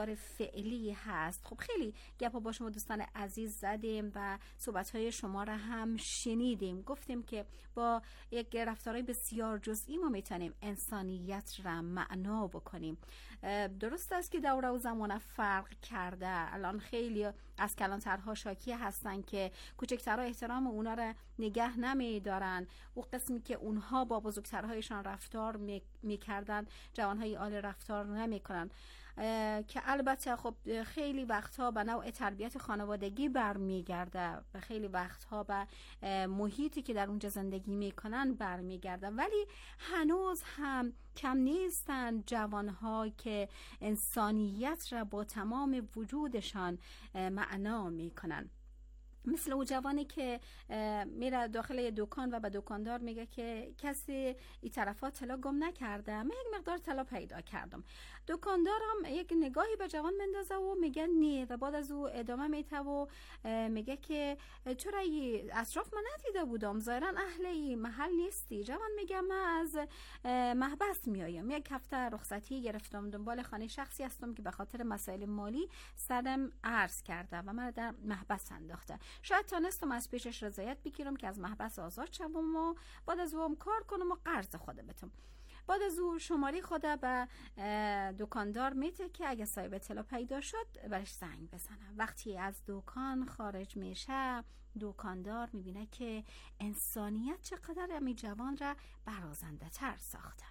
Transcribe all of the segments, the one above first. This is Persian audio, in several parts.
فعلی هست. خب خیلی گپا با شما دوستان عزیز زدیم و صحبت‌های شما را هم شنیدیم. گفتیم که با یک رفتارهای بسیار جزئی ما میتونیم انسانیت را معنا بکنیم. درست است که دوره و زمان فرق کرده. الان خیلی از کلانترها شاکی هستن که کوچکترها احترام اونا را نگه نمیدارن. او قسمی که اونها با بزرگترهایشان رفتار میکردن جوانهای عالی رفتار نمیکنن، که البته خب خیلی وقتها به نوع تربیت خانوادگی برمیگرده و خیلی وقتها به محیطی که در اونجا زندگی میکنن برمیگرده، ولی هنوز هم کم نیستن جوانها که انسانیت را با تمام وجودشان معنا میکنن. مثل اون جوانی که میره داخل یه دکان و به دکاندار میگه که کسی این طرفا طلا گم نکرده، من یک مقدار طلا پیدا کردم. دکاندار هم یک نگاهی به جوان مندازه و میگه نه، و بعد از او ادامه میده و میگه که چرا اطراف من ندیده بودم، ظاهرا اهل این محل نیستی. جوان میگه من از محبس میایم، یک هفته رخصتی گرفتم، دنبال خانه شخصی هستم که به خاطر مسائل مالی سرم عرض کرده و من در محبس انداخته. شاید تانستم از پیشش رضایت بگیرم که از محبس آزاد شوم و بعد از اون کار کنم و قرض خود بدم. بعد از اون شماره خود به دکاندار میده که اگه صاحب طلا پیدا شد برش زنگ بزنه. وقتی از دکان خارج میشه، دکاندار میبینه که انسانیت چقدر امی جوان را برازنده تر ساخته.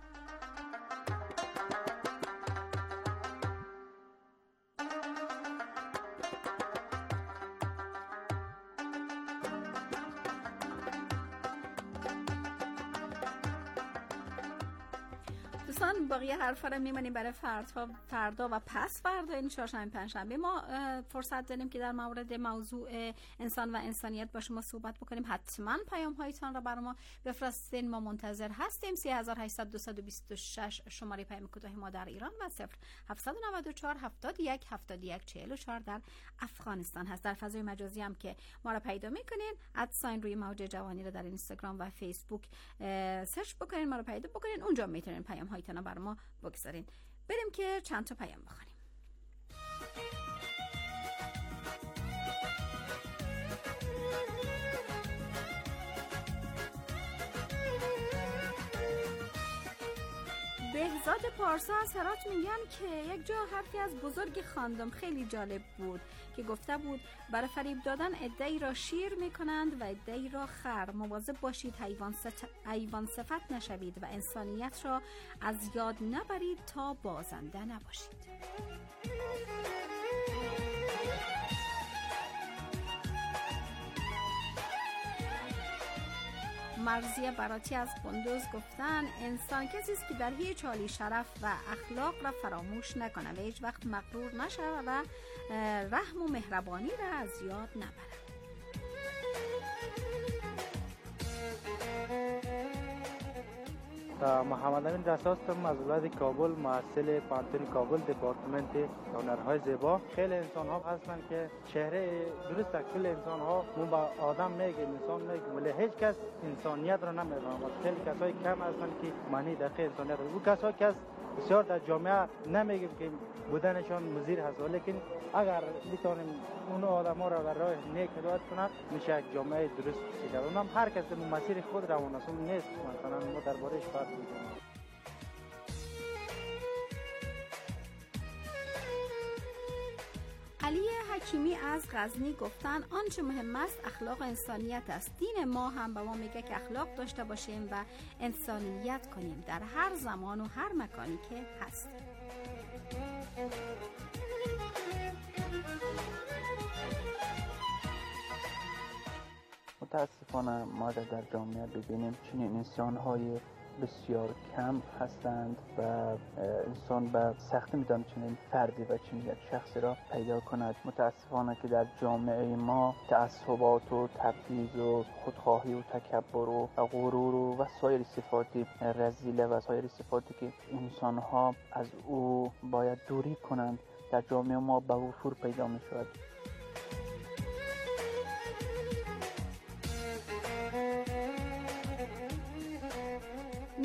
دوستان باقی حرفا رو میمونیم برای فردا و پس فردا، این چهارشنبه پنجشنبه ما فرصت داریم که در مورد موضوع انسان و انسانیت با شما صحبت بکنیم. حتما پیام هایتان را برای ما بفرستین، ما منتظر هستیم. 3800 شماره پیام کوتاه ما در ایران و 0794 71 71 44 در افغانستان هست. در فضای مجازی هم که ما را پیدا میکنین، ادساین روی موج جوانی را در اینستاگرام و فیسبوک سرچ بکنین، ما را پیدا بکنین، اونجا میتونین پیام هایتان برای ما بگذارین. بریم که چند تا پیام بخونیم. بهزاد پارسا از هرات میگن که یک جا حرفی از بزرگ خواندم، خیلی جالب بود که گفته بود برای فریب دادن عده‌ای را شیر میکنند و عده‌ای را خر. مواظب باشید حیوان صفت نشوید و انسانیت را از یاد نبرید تا بازنده نباشید. مرضیه براتی از قندوز گفتن انسان کسی است که در هیچ حالی شرف و اخلاق را فراموش نکنه و هیچ وقت مغرور نشه و رحم و مهربانی را از یاد نبره. محمد امین رسا هستم از ولایت کابل، محصل پانتون کابل دپارتمنت هنرهای زیبا. خیلی انسان ها هستن که چهره درست کل انسان ها با آدم میگه، انسان میگه، ولی هیچ کس انسانیت را نمیفهمه. خیلی کسای کم هستن که معنی دقیق انسانیت را، او کسایی که بسیار در جامعه نمیگیم که بودنشان مضر هست، لیکن اگر بتونیم اون آدما را در راه نیک هدایت کنند میشه یک جامعه درست شده. اونم هر کس به مسیر خود روان است، اون نیست مثلا ما درباره‌اش بحث می‌کنیم. علی حکیمی از غزنی گفتن آنچه مهم است اخلاق و انسانیت است. دین ما هم به ما میگه که اخلاق داشته باشیم و انسانیت کنیم در هر زمان و هر مکانی که هستیم. متاسفانه ما در جامعه ببینیم چنین انسان‌های بسیار کم هستند و انسان به سختی میتونه چنین فردی و چنین یک شخصی را پیدا کند. متاسفانه که در جامعه ما تعصبات و تبعیض و خودخواهی و تکبر و غرور و سایر صفات رذیله و سایر صفاتی که انسان‌ها از او باید دوری کنند در جامعه ما به وفور پیدا می‌شود.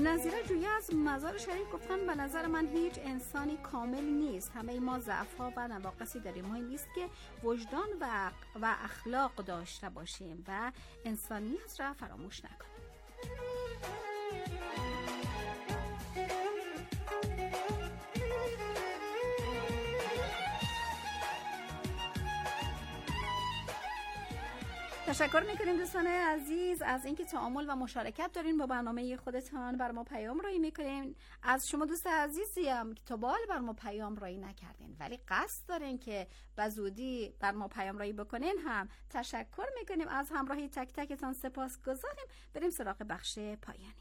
نظیره جویی از مزار شریف گفتن به نظر من هیچ انسانی کامل نیست، همه ما ضعف‌ها و نواقصی داریم، مهم نیست که وجدان و اخلاق داشته باشیم و انسانیت را فراموش نکنیم. تشکر میکنیم دوستان عزیز از اینکه تعامل و مشارکت دارین با برنامه خودتان. بر ما پیام رایی میکنین. از شما دوست عزیزیم که تا بال بر ما پیام رایی نکردین ولی قصد دارین که به زودی بر ما پیام رایی بکنین هم تشکر میکنیم. از همراهی تک تکتان سپاسگزاریم. بریم سراغ بخش پایانی.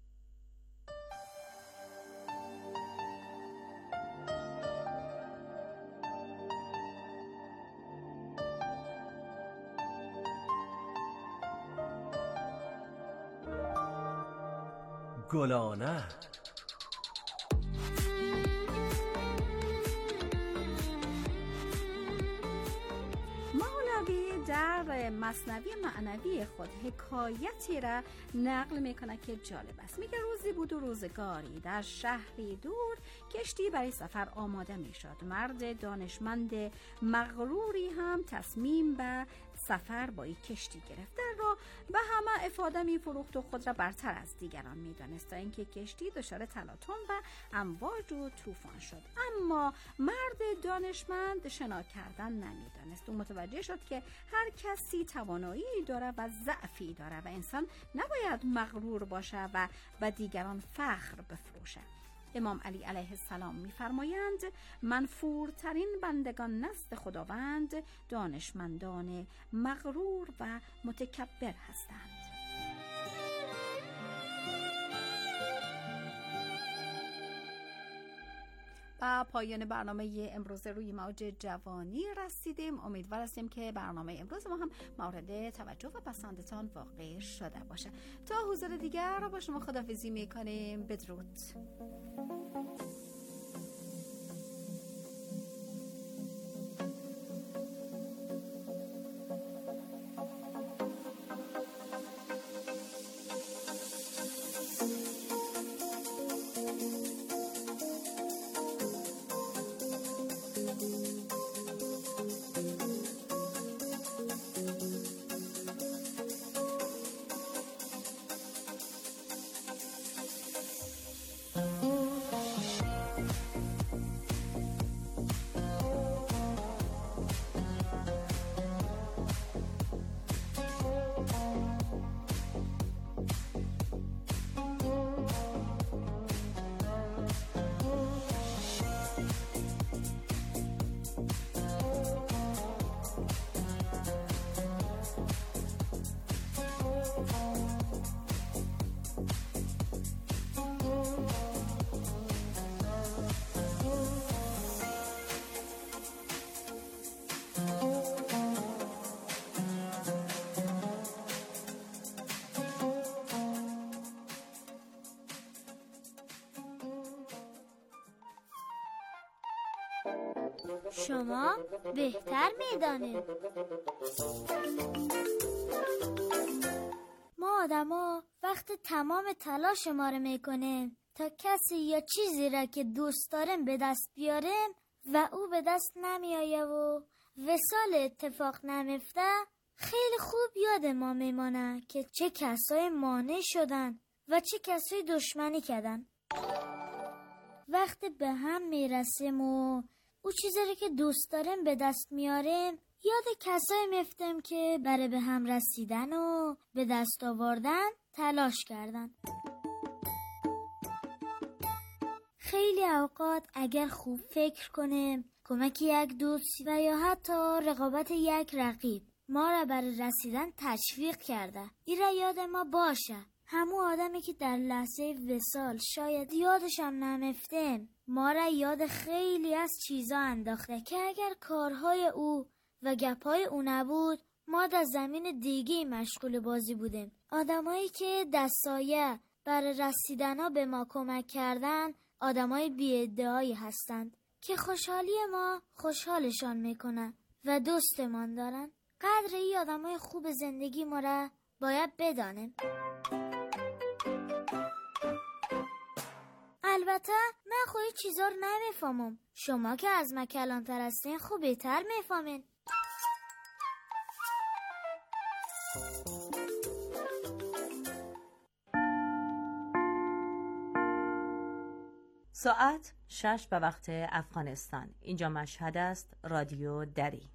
گلانه مولوی در مثنوی معنوی خود حکایتی را نقل میکنه که جالب است. میگه روزی بود و روزگاری در شهری دور کشتی برای سفر آماده میشد. مرد دانشمند مغروری هم تصمیم به سفر با این کشتی گرفت. در راه به همه افاده میفروخت و خود را برتر از دیگران میدانست تا اینکه کشتی دچار تلاطم و امواج و طوفان شد. اما مرد دانشمند شنا کردن نمیدانست. او متوجه شد که هر کسی توانایی داره و ضعفی داره و انسان نباید مغرور باشه و به دیگران فخر بفروشه. امام علی علیه السلام می‌فرمایند منفورترین بندگان نزد خداوند دانشمندان مغرور و متکبر هستند. و پایان برنامه امروز روی موج جوانی رسیدیم. امیدوار هستیم که برنامه امروز ما هم مورد توجه و پسندتان واقع شده باشه. تا حضور دیگر با شما خداحافظی میکنیم. بدرود. شما بهتر میدانید. ما آدما وقت تمام تلاش ما رو میکنیم تا کسی یا چیزی را که دوست داریم به دست بیاریم و او به دست نمیآیه و وصال اتفاق نمیفته. خیلی خوب یاد ما میمانه که چه کسای مانع شدن و چه کسای دشمنی کردن. وقتی به هم میرسیم و او چیزی که دوست داریم به دست میاریم، یاد کسایی میفتیم که برای به هم رسیدن و به دست آوردن تلاش کردن. خیلی اوقات اگر خوب فکر کنیم کمک یک دوست و یا حتی رقابت یک رقیب ما را برای رسیدن تشویق کرده، این را یاد ما باشه. همون آدمی که در لحظه وصال شاید یادش هم نمیفتیم ما را یاد خیلی از چیزا انداخته که اگر کارهای او و گپهای او نبود ما در زمین دیگه مشغول بازی بودیم. آدمایی که دستایه برای رسیدنا به ما کمک کردن آدمای بی‌ادعایی هستند که خوشحالی ما خوشحالشان میکنن و دوستمان دارن. قدر این آدمای خوب زندگی ما را باید بدانیم. البته من خودی چیزا رو نمیفهمم. شما که از من کلانتر هستین خوب بهتر میفهمین. ساعت 6 به وقت افغانستان. اینجا مشهد است. رادیو دری.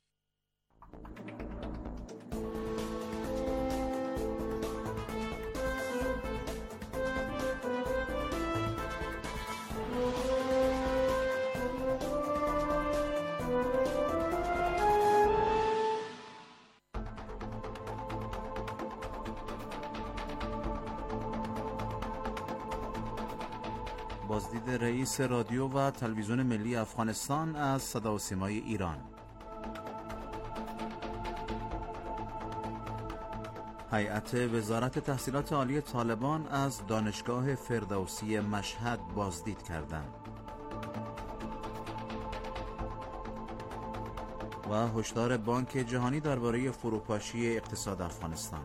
بازدید رئیس رادیو و تلویزیون ملی افغانستان از صدا و سیمای ایران. هیئت وزارت تحصیلات عالی طالبان از دانشگاه فردوسی مشهد بازدید کردند. و هشدار بانک جهانی درباره فروپاشی اقتصاد افغانستان.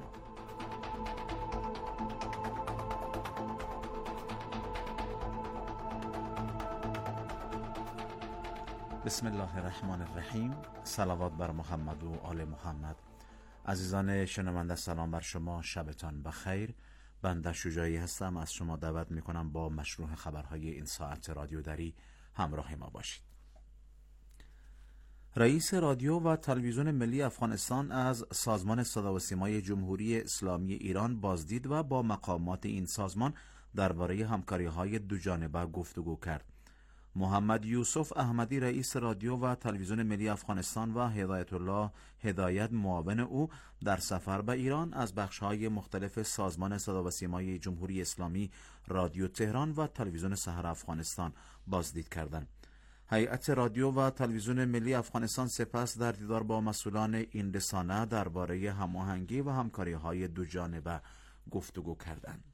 بسم الله الرحمن الرحیم. صلوات بر محمد و آل محمد. عزیزان شنونده سلام بر شما، شبتان بخیر. بنده شجاعی هستم، از شما دعوت میکنم با مشروع خبرهای این ساعت رادیو دری همراه ما باشید. رئیس رادیو و تلویزیون ملی افغانستان از سازمان صدا و سیمای جمهوری اسلامی ایران بازدید و با مقامات این سازمان درباره همکاری‌های دوجانبه گفتگو کرد. محمد یوسف احمدی رئیس رادیو و تلویزیون ملی افغانستان و هدایت الله هدایت معاون او در سفر به ایران از بخش‌های مختلف سازمان صدا و سیمای جمهوری اسلامی، رادیو تهران و تلویزیون سحر افغانستان بازدید کردند. هیئت رادیو و تلویزیون ملی افغانستان سپس در دیدار با مسئولان این رسانه درباره هماهنگی و همکاری‌های دوجانبه گفتگو کردند.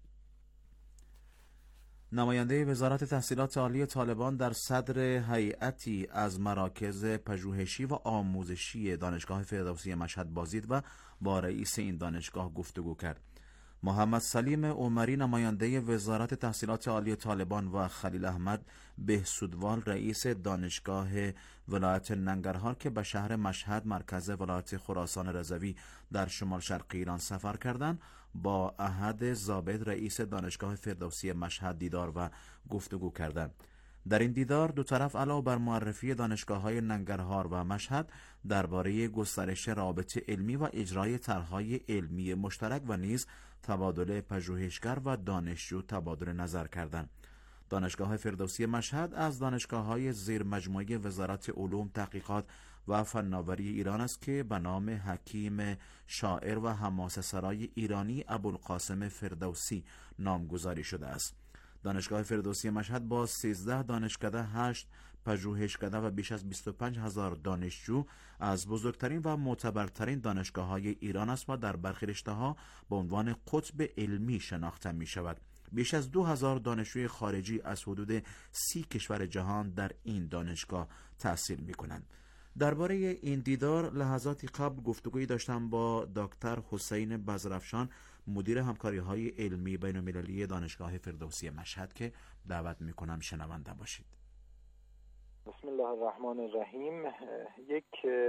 نماینده وزارت تحصیلات عالی طالبان در صدر هیئتی از مراکز پژوهشی و آموزشی دانشگاه فردوسی مشهد بازدید و با رئیس این دانشگاه گفتگو کرد. محمد سلیم عمری نماینده وزارت تحصیلات عالی طالبان و خلیل احمد بهسودوال رئیس دانشگاه ولایت ننگرهار که به شهر مشهد مرکز ولایت خراسان رضوی در شمال شرقی ایران سفر کردند، با احد ضابط رئیس دانشگاه فردوسی مشهد دیدار و گفتگو کردند. در این دیدار دو طرف علاوه بر معرفی دانشگاه‌های ننگرهار و مشهد درباره گسترش روابط علمی و اجرای طرح‌های علمی مشترک و نیز تبادل پژوهشگر و دانشجو تبادل نظر کردند. دانشگاه فردوسی مشهد از دانشگاه‌های زیر مجموعه وزارت علوم، تحقیقات و فناوری ایران است که به نام حکیم شاعر و حماسه سرای ایرانی ابوالقاسم فردوسی نامگذاری شده است. دانشگاه فردوسی مشهد با 13 دانشکده، 8 پژوهشکده و بیش از 25,000 دانشجو از بزرگترین و معتبرترین دانشگاه‌های ایران است و در برخی رشته‌ها به عنوان قطب علمی شناخته می‌شود. بیش از 2000 دانشجوی خارجی از حدود 30 کشور جهان در این دانشگاه تحصیل می‌کنند. درباره این دیدار لحظاتی قبل گفتگویی داشتم با دکتر حسین بزرافشان، مدیر همکاری‌های علمی بین‌المللی دانشگاه فردوسی مشهد که دعوت می‌کنم شنونده باشید. بسم الله الرحمن الرحیم. یک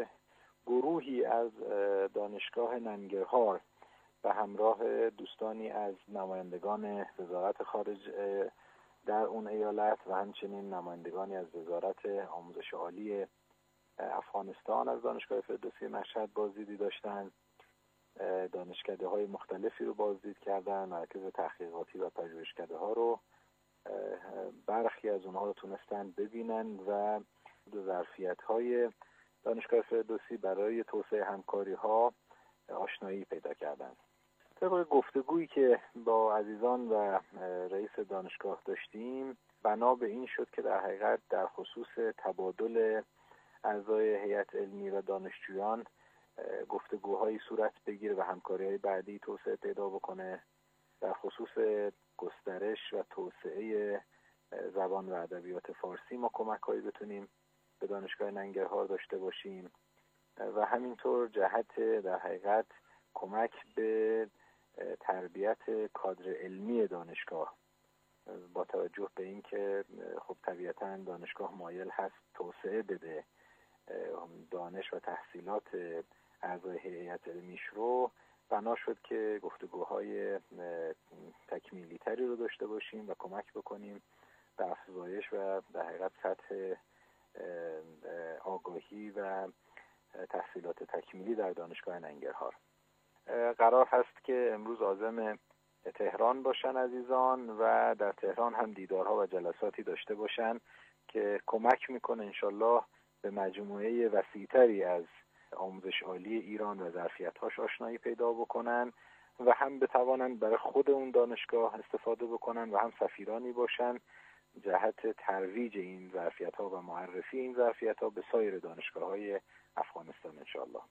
گروهی از دانشگاه ننگرهار به همراه دوستانی از نمایندگان وزارت خارجه در اون ایالت و همچنین نمایندگانی از وزارت آموزش عالی افغانستان از دانشگاه فردوسی مشهد بازدیدی داشتند. دانشکده های مختلفی رو بازدید کردن، مرکز تحقیقاتی و پژوهشکده ها رو، برخی از اونها رو تونستن ببینن و ظرفیت های دانشگاه فردوسی برای توسعه همکاری ها آشنایی پیدا کردن. طبق گفتگویی که با عزیزان و رئیس دانشگاه داشتیم، بنا به این شد که در حقیقت در خصوص تبادل اعضای هیئت علمی و دانشجویان گفتگوهایی صورت بگیره و همکاری‌های بعدی توسعه پیدا بکنه. در خصوص گسترش و توسعه زبان و ادبیات فارسی ما کمک‌هایی بتونیم به دانشگاه ننگرهار داشته باشیم و همینطور جهت در حقیقت کمک به تربیت کادر علمی دانشگاه با توجه به اینکه خب طبیعتاً دانشگاه مایل هست توسعه بده دانش و تحصیلات اعضای هیئت علمیش رو، بنا شد که گفتگوهای تکمیلی تری رو داشته باشیم و کمک بکنیم به افزایش و در حقیقت سطح آگاهی و تحصیلات تکمیلی در دانشگاه ننگرهار. قرار هست که امروز عازم تهران باشن عزیزان و در تهران هم دیدارها و جلساتی داشته باشن که کمک میکنه انشالله به مجموعه وسیع‌تری از آموزش عالی ایران و ظرفیت‌هاش آشنایی پیدا بکنن و هم بتوانند برای خود اون دانشگاه استفاده بکنن و هم سفیرانی باشن جهت ترویج این ظرفیت‌ها و معرفی این ظرفیت‌ها به سایر دانشگاه‌های افغانستان انشالله.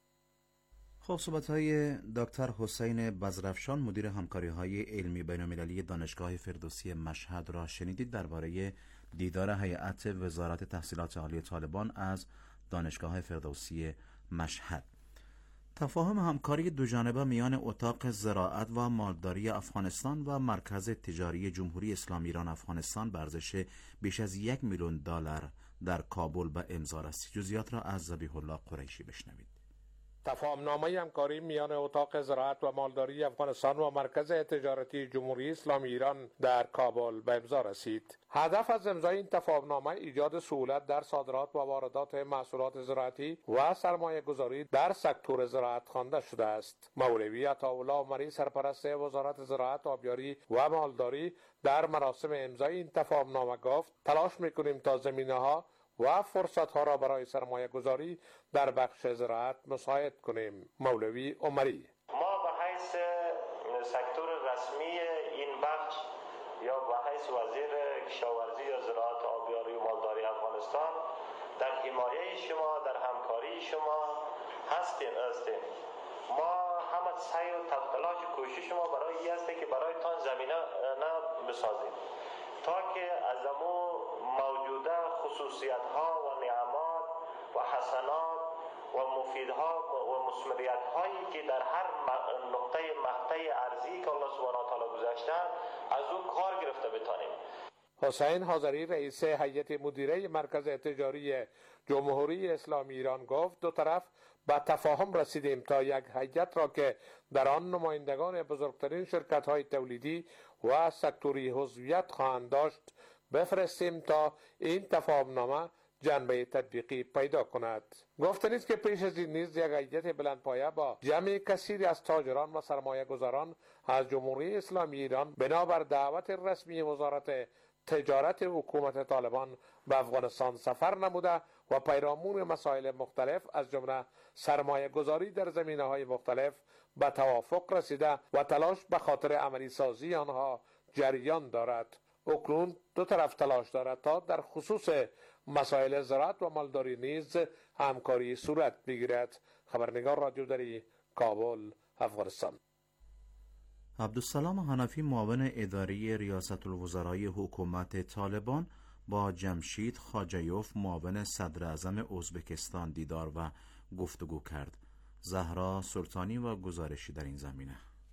خب صحبت‌های دکتر حسین بزرفشان مدیر همکاری‌های علمی بین‌المللی دانشگاه فردوسی مشهد را شنیدید درباره دیدار هیئت وزارت تحصیلات عالی طالبان از دانشگاه فردوسی مشهد. تفاهم همکاری دوجانبه میان اتاق زراعت و مالداری افغانستان و مرکز تجاری جمهوری اسلامی ایران افغانستان به ارزش بیش از $1 میلیون در کابل به امضا رسید. جزئیات را از ذبیح الله قریشی بشنوید. تفاهمنامه همکاری میان اتاق زراعت و مالداری افغانستان و مرکز تجارتی جمهوری اسلامی ایران در کابل به امضا رسید. هدف از امضای این تفاهمنامه ایجاد سهولت در صادرات و واردات محصولات زراعتی و سرمایه گذاری در سکتور زراعت خوانده شده است. مولوی عطاالله عمری سرپرست وزارت زراعت، آبیاری و مالداری در مراسم امضای این تفاهمنامه گفت تلاش میکنیم تا زمینه‌ها و فرصت‌ها را برای سرمایه گذاری در بخش زراعت مساعد کنیم. مولوی عمری: ما به حیث سکتور رسمی این بخش یا به حیث وزیر کشاورزی یا زراعت، آبیاری و مالداری افغانستان در حمایه شما، در همکاری شما هستیم. ما همه سعی و تلاش و کوشش ما برای این است که برایتان زمینه بسازیم تا که از امو موجوده خصوصیت ها و نعمات و حسنات و مفیدها و مثمریت هایی که در هر نقطه مقطع ارضی که الله سبحانه و تعالی گذاشته از اون کار گرفته بتانیم. حسین حاضری رئیس هیئت مدیره مرکز تجاری جمهوری اسلامی ایران گفت دو طرف به تفاهم رسیدیم تا یک هیئت را که در آن نمایندگان بزرگترین شرکت‌های تولیدی و سکتوری عضویت خواهند داشت بفرستیم تا این تفاهمنامه جنبه تطبیقی پیدا کند. گفتنی است که پیش از این نیز یک هیئت بلندپایه با جمع کثیری از تاجران و سرمایه گذاران از جمهوری اسلامی ایران بنابر دعوت رسمی وزارت تجارت حکومت طالبان به افغانستان سفر نموده و پیرامون مسائل مختلف از جمله سرمایه گذاری در زمینه‌های مختلف به توافق رسیده و تلاش به خاطر عملی سازی آنها جریان دارد. اکنون دو طرف تلاش دارد تا در خصوص مسائل زراعت و مالداری نیز همکاری صورت بگیرد. خبرنگار رادیو دری، کابل، افغانستان. عبدالسلام حنفی معاون اداری ریاست الوزرای حکومت طالبان با جمشید خاجیوف معاون صدر اعظم ازبکستان دیدار و گفتگو کرد. زهرا سلطانی و گزارشی در این زمینه.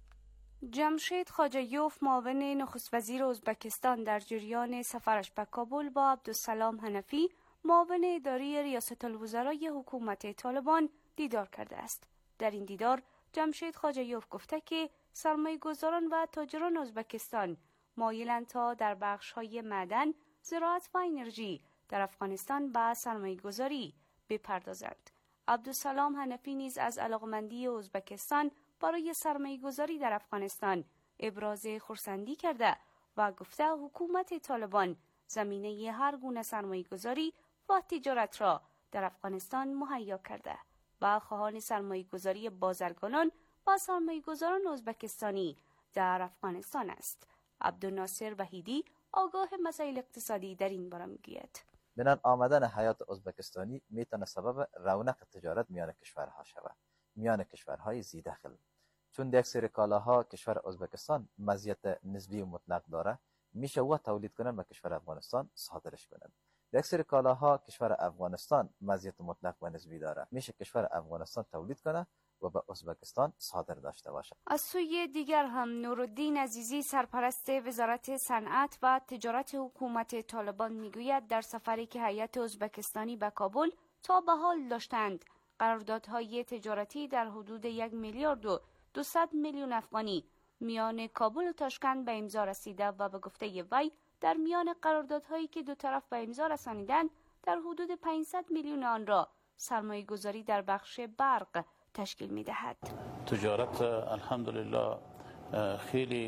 جمشید خاجیوف معاون نخست وزیر ازبکستان در جریان سفرش به کابل با عبدالسلام حنفی معاون اداری ریاست الوزرای حکومت طالبان دیدار کرده است. در این دیدار جمشید خاجیوف گفته که سرمایه گذاران و تاجران ازبکستان مایلند تا در بخش‌های معدن، زراعت و انرژی در افغانستان به سرمایه گذاری بپردازند. عبدالسلام حنفی نیز از علاقمندی ازبکستان برای سرمایه گذاری در افغانستان ابراز خرسندی کرده و گفته حکومت طالبان زمینه هر گونه سرمایه گذاری و تجارت را در افغانستان مهیا کرده و خواهان سرمایه گذاری بازرگانان و سرمایه گذاران ازبکستانی در افغانستان است. عبدالناصر وحیدی آگاه مسائل اقتصادی در این باره میگوید: بنان آمدن حیات ازبکستانی میتونه سبب رونق تجارت میان کشورها شود، میان کشورهای زیدخل. چون در یک سری کالاها کشور ازبکستان مزیت نسبی و مطلق داره، میشه و تولید کنن و کشور افغانستان صادرش کنن. در یک سری کالاها کشور افغانستان مزیت مطلق و نسبی داره، میشه کشور افغانستان تولید کنه و به ازبکستان صادر داشته باشد. از سوی دیگر هم نورالدین عزیزی سرپرست وزارت صنعت و تجارت حکومت طالبان میگوید در سفری که هیئت ازبکستانی به کابل تا به حال داشتند قراردادهای تجارتی در حدود 1 میلیارد و 200 میلیون افغانی میان کابل و تاشکند به امضا رسیده و به گفته وی در میان قراردادهایی که دو طرف به امضا رسانیدند در حدود 500 میلیون آن را سرمایه گذاری در بخش برق تشکیل می دهد. تجارت الحمدلله خیلی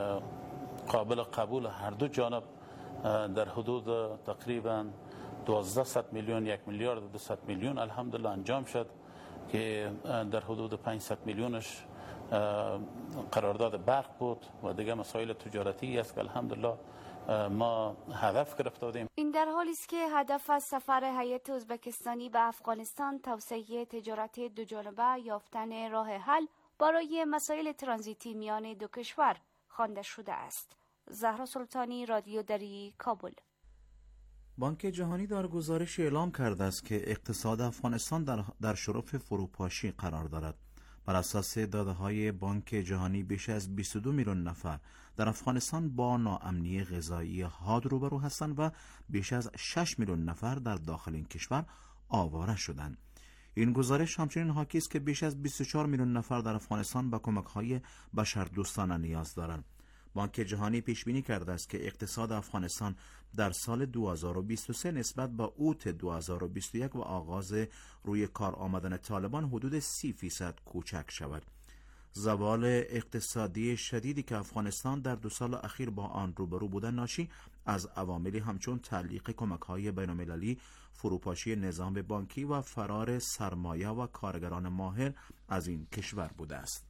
قابل قبول هر دو جانب در حدود تقریبا 1200 میلیون 1 میلیارد و 200 میلیون الحمدلله انجام شد که در حدود 500 میلیونش قرارداد برق بود و دیگه مسائل تجارتی است که الحمدلله ما هدف گرفته بودیم. این در حالی است که هدف از سفر هیئت ازبکستانی به افغانستان توسعه تجارت دو جانبه یافتن راه حل برای مسائل ترانزیتی میان دو کشور خوانده شده است. زهرا سلطانی، رادیو دری، کابل. بانک جهانی در گزارش اعلام کرده است که اقتصاد افغانستان در شرف فروپاشی قرار دارد. بر اساس داده‌های بانک جهانی بیش از 22 میلیون نفر در افغانستان با ناامنی غذایی حاد روبرو هستند و بیش از 6 میلیون نفر در داخل این کشور آواره شدند. این گزارش همچنین حاکی است که بیش از 24 میلیون نفر در افغانستان به کمک‌های بشردوستانه نیاز دارند. بانک جهانی پیش بینی کرده است که اقتصاد افغانستان در سال 2023 نسبت به اوت 2021 و آغاز روی کار آمدن طالبان حدود 30% کوچک شود. زوال اقتصادی شدیدی که افغانستان در 2 سال اخیر با آن روبرو بوده ناشی از عواملی همچون تعلیق کمک‌های بین‌المللی، فروپاشی نظام بانکی و فرار سرمایه و کارگران ماهر از این کشور بوده است.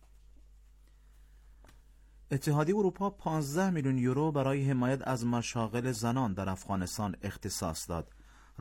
اتحادیه اروپا 15 میلیون یورو برای حمایت از مشاغل زنان در افغانستان اختصاص داد.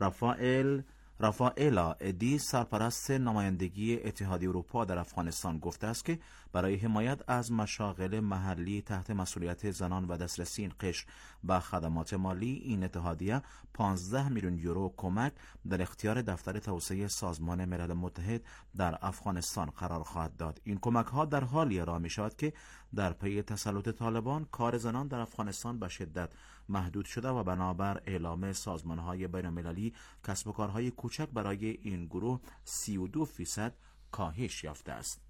رافائلا ادی سرپرست نمایندگی اتحادیه اروپا در افغانستان گفته است که برای حمایت از مشاغل محلی تحت مسئولیت زنان و دسترسی این قشر به خدمات مالی، این اتحادیه 15 میلیون یورو کمک در اختیار دفتر توسعه سازمان ملل متحد در افغانستان قرار خواهد داد. این کمک ها در حالی ارائه می شود که در پی تسلط طالبان کار زنان در افغانستان به شدت محدود شده و بنابر اعلام سازمان های بین المللی کسب و کارهای کوچک برای این گروه 32% کاهش یافته است.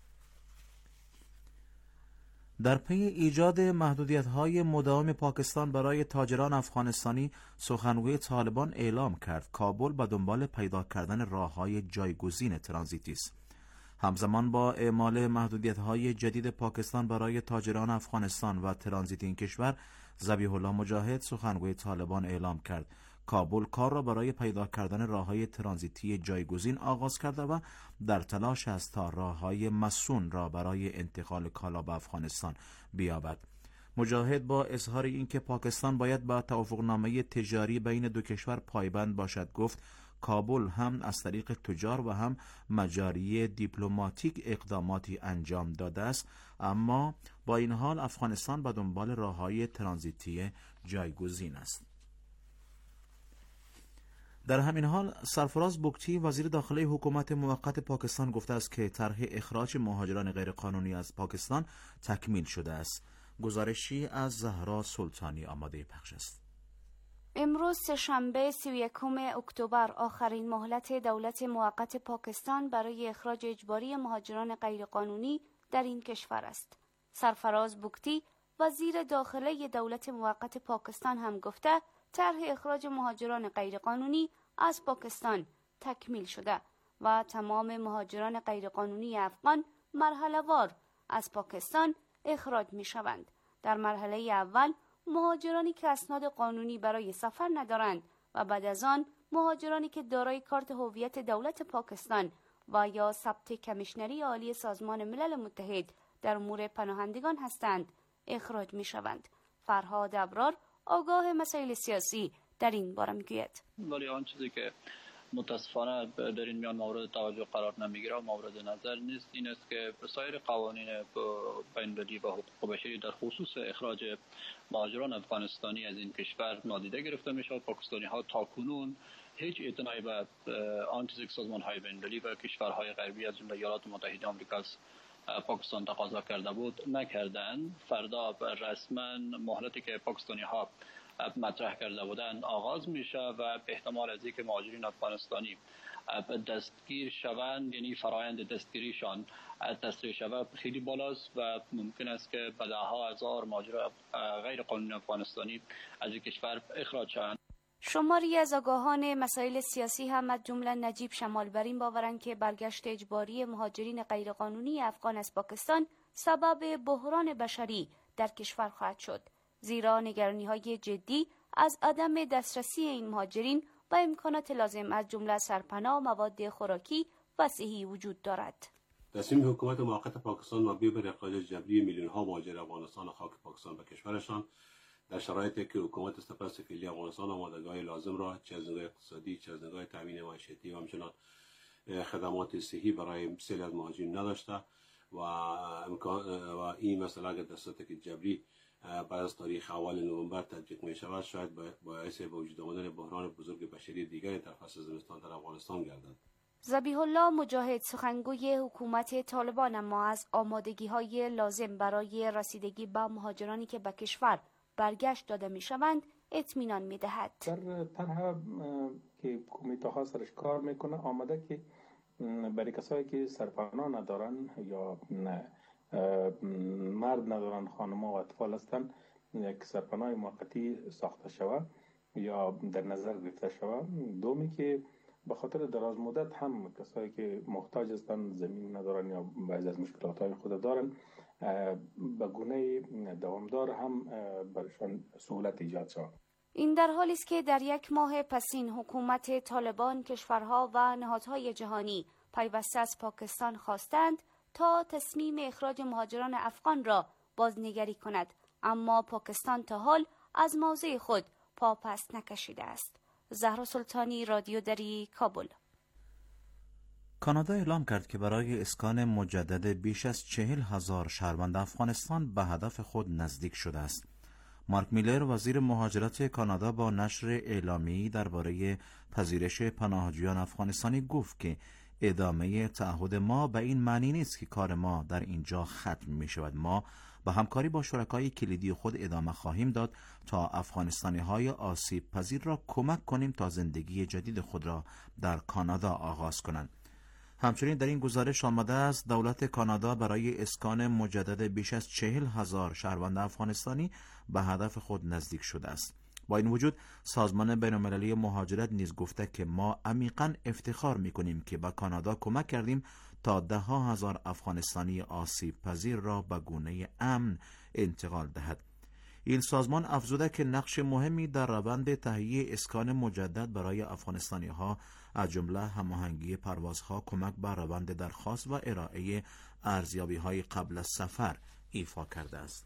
در پی ایجاد محدودیت‌های مداوم پاکستان برای تاجران افغانستانی، سخنگوی طالبان اعلام کرد کابل به دنبال پیدا کردن راه‌های جایگزین ترانزیتی است. همزمان با اعمال محدودیت‌های جدید پاکستان برای تاجران افغانستان و ترانزیت این کشور، ذبیح الله مجاهد سخنگوی طالبان اعلام کرد کابل کار را برای پیدا کردن راه‌های ترانزیتی جایگزین آغاز کرده و در تلاش است تا راه‌های مصون را برای انتقال کالا به افغانستان بیابد. مجاهد با اظهار اینکه پاکستان باید با توافقنامه تجاری بین دو کشور پایبند باشد گفت کابل هم از طریق تجار و هم مجاری دیپلماتیک اقداماتی انجام داده است، اما با این حال افغانستان به دنبال راه‌های ترانزیتی جایگزین است. در همین حال سرفراز بگتی وزیر داخلی حکومت موقت پاکستان گفته است که طرح اخراج مهاجران غیرقانونی از پاکستان تکمیل شده است. گزارشی از زهرا سلطانی آماده پخش است. امروز سه‌شنبه 31 اکتبر آخرین مهلت دولت موقت پاکستان برای اخراج اجباری مهاجران غیرقانونی در این کشور است. سرفراز بگتی وزیر داخلی دولت موقت پاکستان هم گفته طرح اخراج مهاجران غیرقانونی از پاکستان تکمیل شده و تمام مهاجران غیرقانونی افغان مرحله‌وار از پاکستان اخراج می شوند. در مرحله اول مهاجرانی که اسناد قانونی برای سفر ندارند و بعد از آن مهاجرانی که دارای کارت هویت دولت پاکستان و یا ثبت کمیشنری عالی سازمان ملل متحد در امور پناهندگان هستند اخراج می شوند. فرهاد ابرار آگاه مسائل سیاسی در این باره میگوید. ولی آن چیزی که متاسفانه در این میان مورد توجه قرار نمیگیره و مورد نظر نیست این است که سایر قوانین بین‌المللی و حقوق بشری در خصوص اخراج مهاجران افغانستانی از این کشور نادیده گرفته میشود. پاکستانی ها تاکنون هیچ اعتنایی به آنچه که سازمان‌های بین‌المللی و کشورهای غربی از جمله ایالات متحده آمریکا از پاکستان تقاضا کرده بود نکردند. فردا رسما مهلتی که پاکستانی‌ها مطرح کرده بودند آغاز میشه و به احتمال از اینکه مهاجرین افغانستانی دستگیر شوند، یعنی فرایند دستگیریشان تسریع شود خیلی بالاست و ممکن است که به ده‌ها هزار مهاجر غیر قانونی افغانستانی از این کشور اخراج شوند. شماری از آگاهان مسائل سیاسی هم از جمله نجیب شمال بر این باورند که برگشت اجباری مهاجرین غیرقانونی افغان از پاکستان سبب بحران بشری در کشور خواهد شد، زیرا نگرانی‌های جدی از عدم دسترسی این مهاجرین و امکانات لازم از جمله سرپناه، مواد خوراکی و صحی وجود دارد. تصمیم حکومت موقت پاکستان مبنی بر اخراج جبری میلیون‌ها مهاجر افغانستان خاک پاکستان به کشورشان در شرایطی که حکومت سپس فعلی افغانستان آمادگی لازم را چه از نگاه اقتصادی، چه از نگاه تامین معیشتی و همچنین خدمات صحی برای بسیاری از مهاجرین نداشته و این مسئله اگر دستات جبری بعد از تاریخ اول نوامبر تطبیق می شود شاید باعث به وجود آمدن بحران بزرگ بشری دیگری در فصل زمستان در افغانستان گردد. ذبیح الله مجاهد سخنگوی حکومت طالبان اما از آمادگی‌های لازم برای رسیدگی به مهاجرانی که به کشور برگشت داده می‌شوند اطمینان می‌دهد. در طرح که کمیته ها سرش کار میکنه آمده که برای کسایی که سرپناه ندارن یا مرد ندارن، خانم‌ها و اطفال هستن، یک سرپناه موقتی ساخته شود یا در نظر گرفته شود. دومی که به خاطر دراز مدت هم کسایی که محتاج هستن، زمین ندارن یا بعضی از مشکلات‌های خود دارن، به گونه دوامدار هم برشان سهولت ایجاد شود. این در حالی است که در یک ماه پسین حکومت طالبان، کشورها و نهادهای جهانی پیوسته از پاکستان خواستند تا تصمیم اخراج مهاجران افغان را بازنگری کند، اما پاکستان تا حال از موضع خود پا پس نکشیده است. زهرا سلطانی، رادیو دری، کابل. کانادا اعلام کرد که برای اسکان مجدد بیش از 40,000 شهروند افغانستان به هدف خود نزدیک شده است. مارک میلر وزیر مهاجرت کانادا با نشر اعلامیه‌ای درباره پذیرش پناهجویان افغانستانی گفت که ادامه تعهد ما به این معنی نیست که کار ما در اینجا ختم می شود. ما با همکاری با شرکای کلیدی خود ادامه خواهیم داد تا افغانستانی‌های آسیب پذیر را کمک کنیم تا زندگی جدید خود را در کانادا آغاز کنند. همچنین در این گزارش آمده است دولت کانادا برای اسکان مجدد بیش از 40,000 شهروند افغانستانی به هدف خود نزدیک شده است. با این وجود سازمان بین‌المللی مهاجرت نیز گفته که ما عمیقاً افتخار می‌کنیم که به کانادا کمک کردیم تا ده‌ها هزار افغانستانی آسیب پذیر را به گونه امن انتقال دهد. این سازمان افزوده که نقش مهمی در روند تهیه اسکان مجدد برای افغانستانی‌ها از جمله هماهنگی پروازها، کمک به روند درخواست و ارائه ارزیابی‌های قبل از سفر ایفا کرده است.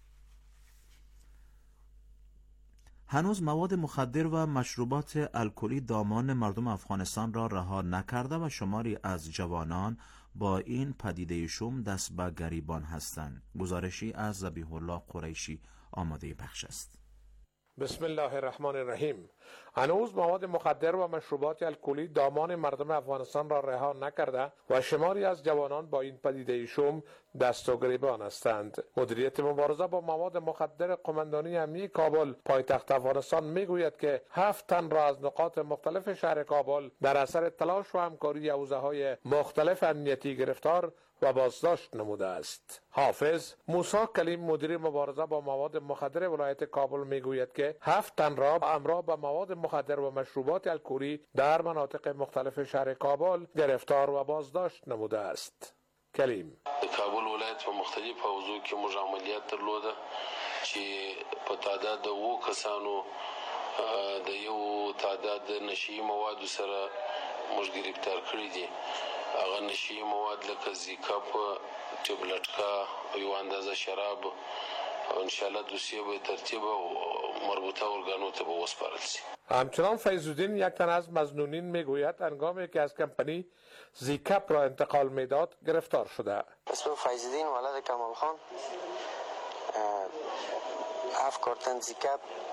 هنوز مواد مخدر و مشروبات الکلی دامان مردم افغانستان را رها نکرده و شماری از جوانان با این پدیده شوم دست به گریبان هستند. گزارشی از ذبیح الله قریشی آماده بخش است. بسم الله الرحمن الرحیم. هنوز مواد مخدر و مشروبات الکلی دامان مردم افغانستان را رها نکرده و شماری از جوانان با این پدیده شوم دست و گریبان هستند. مدیریت مبارزه با مواد مخدر قماندانی امنیتی کابل پایتخت افغانستان میگوید که 7 تن را از نقاط مختلف شهر کابل در اثر تلاش و همکاری حوزه‌های مختلف امنیتی گرفتار و بازداشت نموده است. حافظ موسی کلیم مدیر مبارزه با مواد مخدر ولایت کابل میگوید که 7 تن را همراه با مواد مخدر و مشروبات الکلی در مناطق مختلف شهر کابل گرفتار و بازداشت نموده است. کلیم کابل ولایت په مختلف حوزو کې موږ عملیات درلوده چې په تعداد د 2 کسانو د یو تعداد نشئی مواد سره موږ گرفتار کړی دي. هغه نشئی مواد لکه زیکاپ، ټبلټکا او یو اندازه شراب او ان شاء الله دوسیه به ترتیب او مربوطه ارگانو ته به وسپارل شي. همچنان فیض‌الدین یک تن از مظنونین میگوید هنگامی که از کمپانی زیکاپ را انتقال میداد گرفتار شده. اسم فیض‌الدین ولد کمال خان 7 کارتن زیکاپ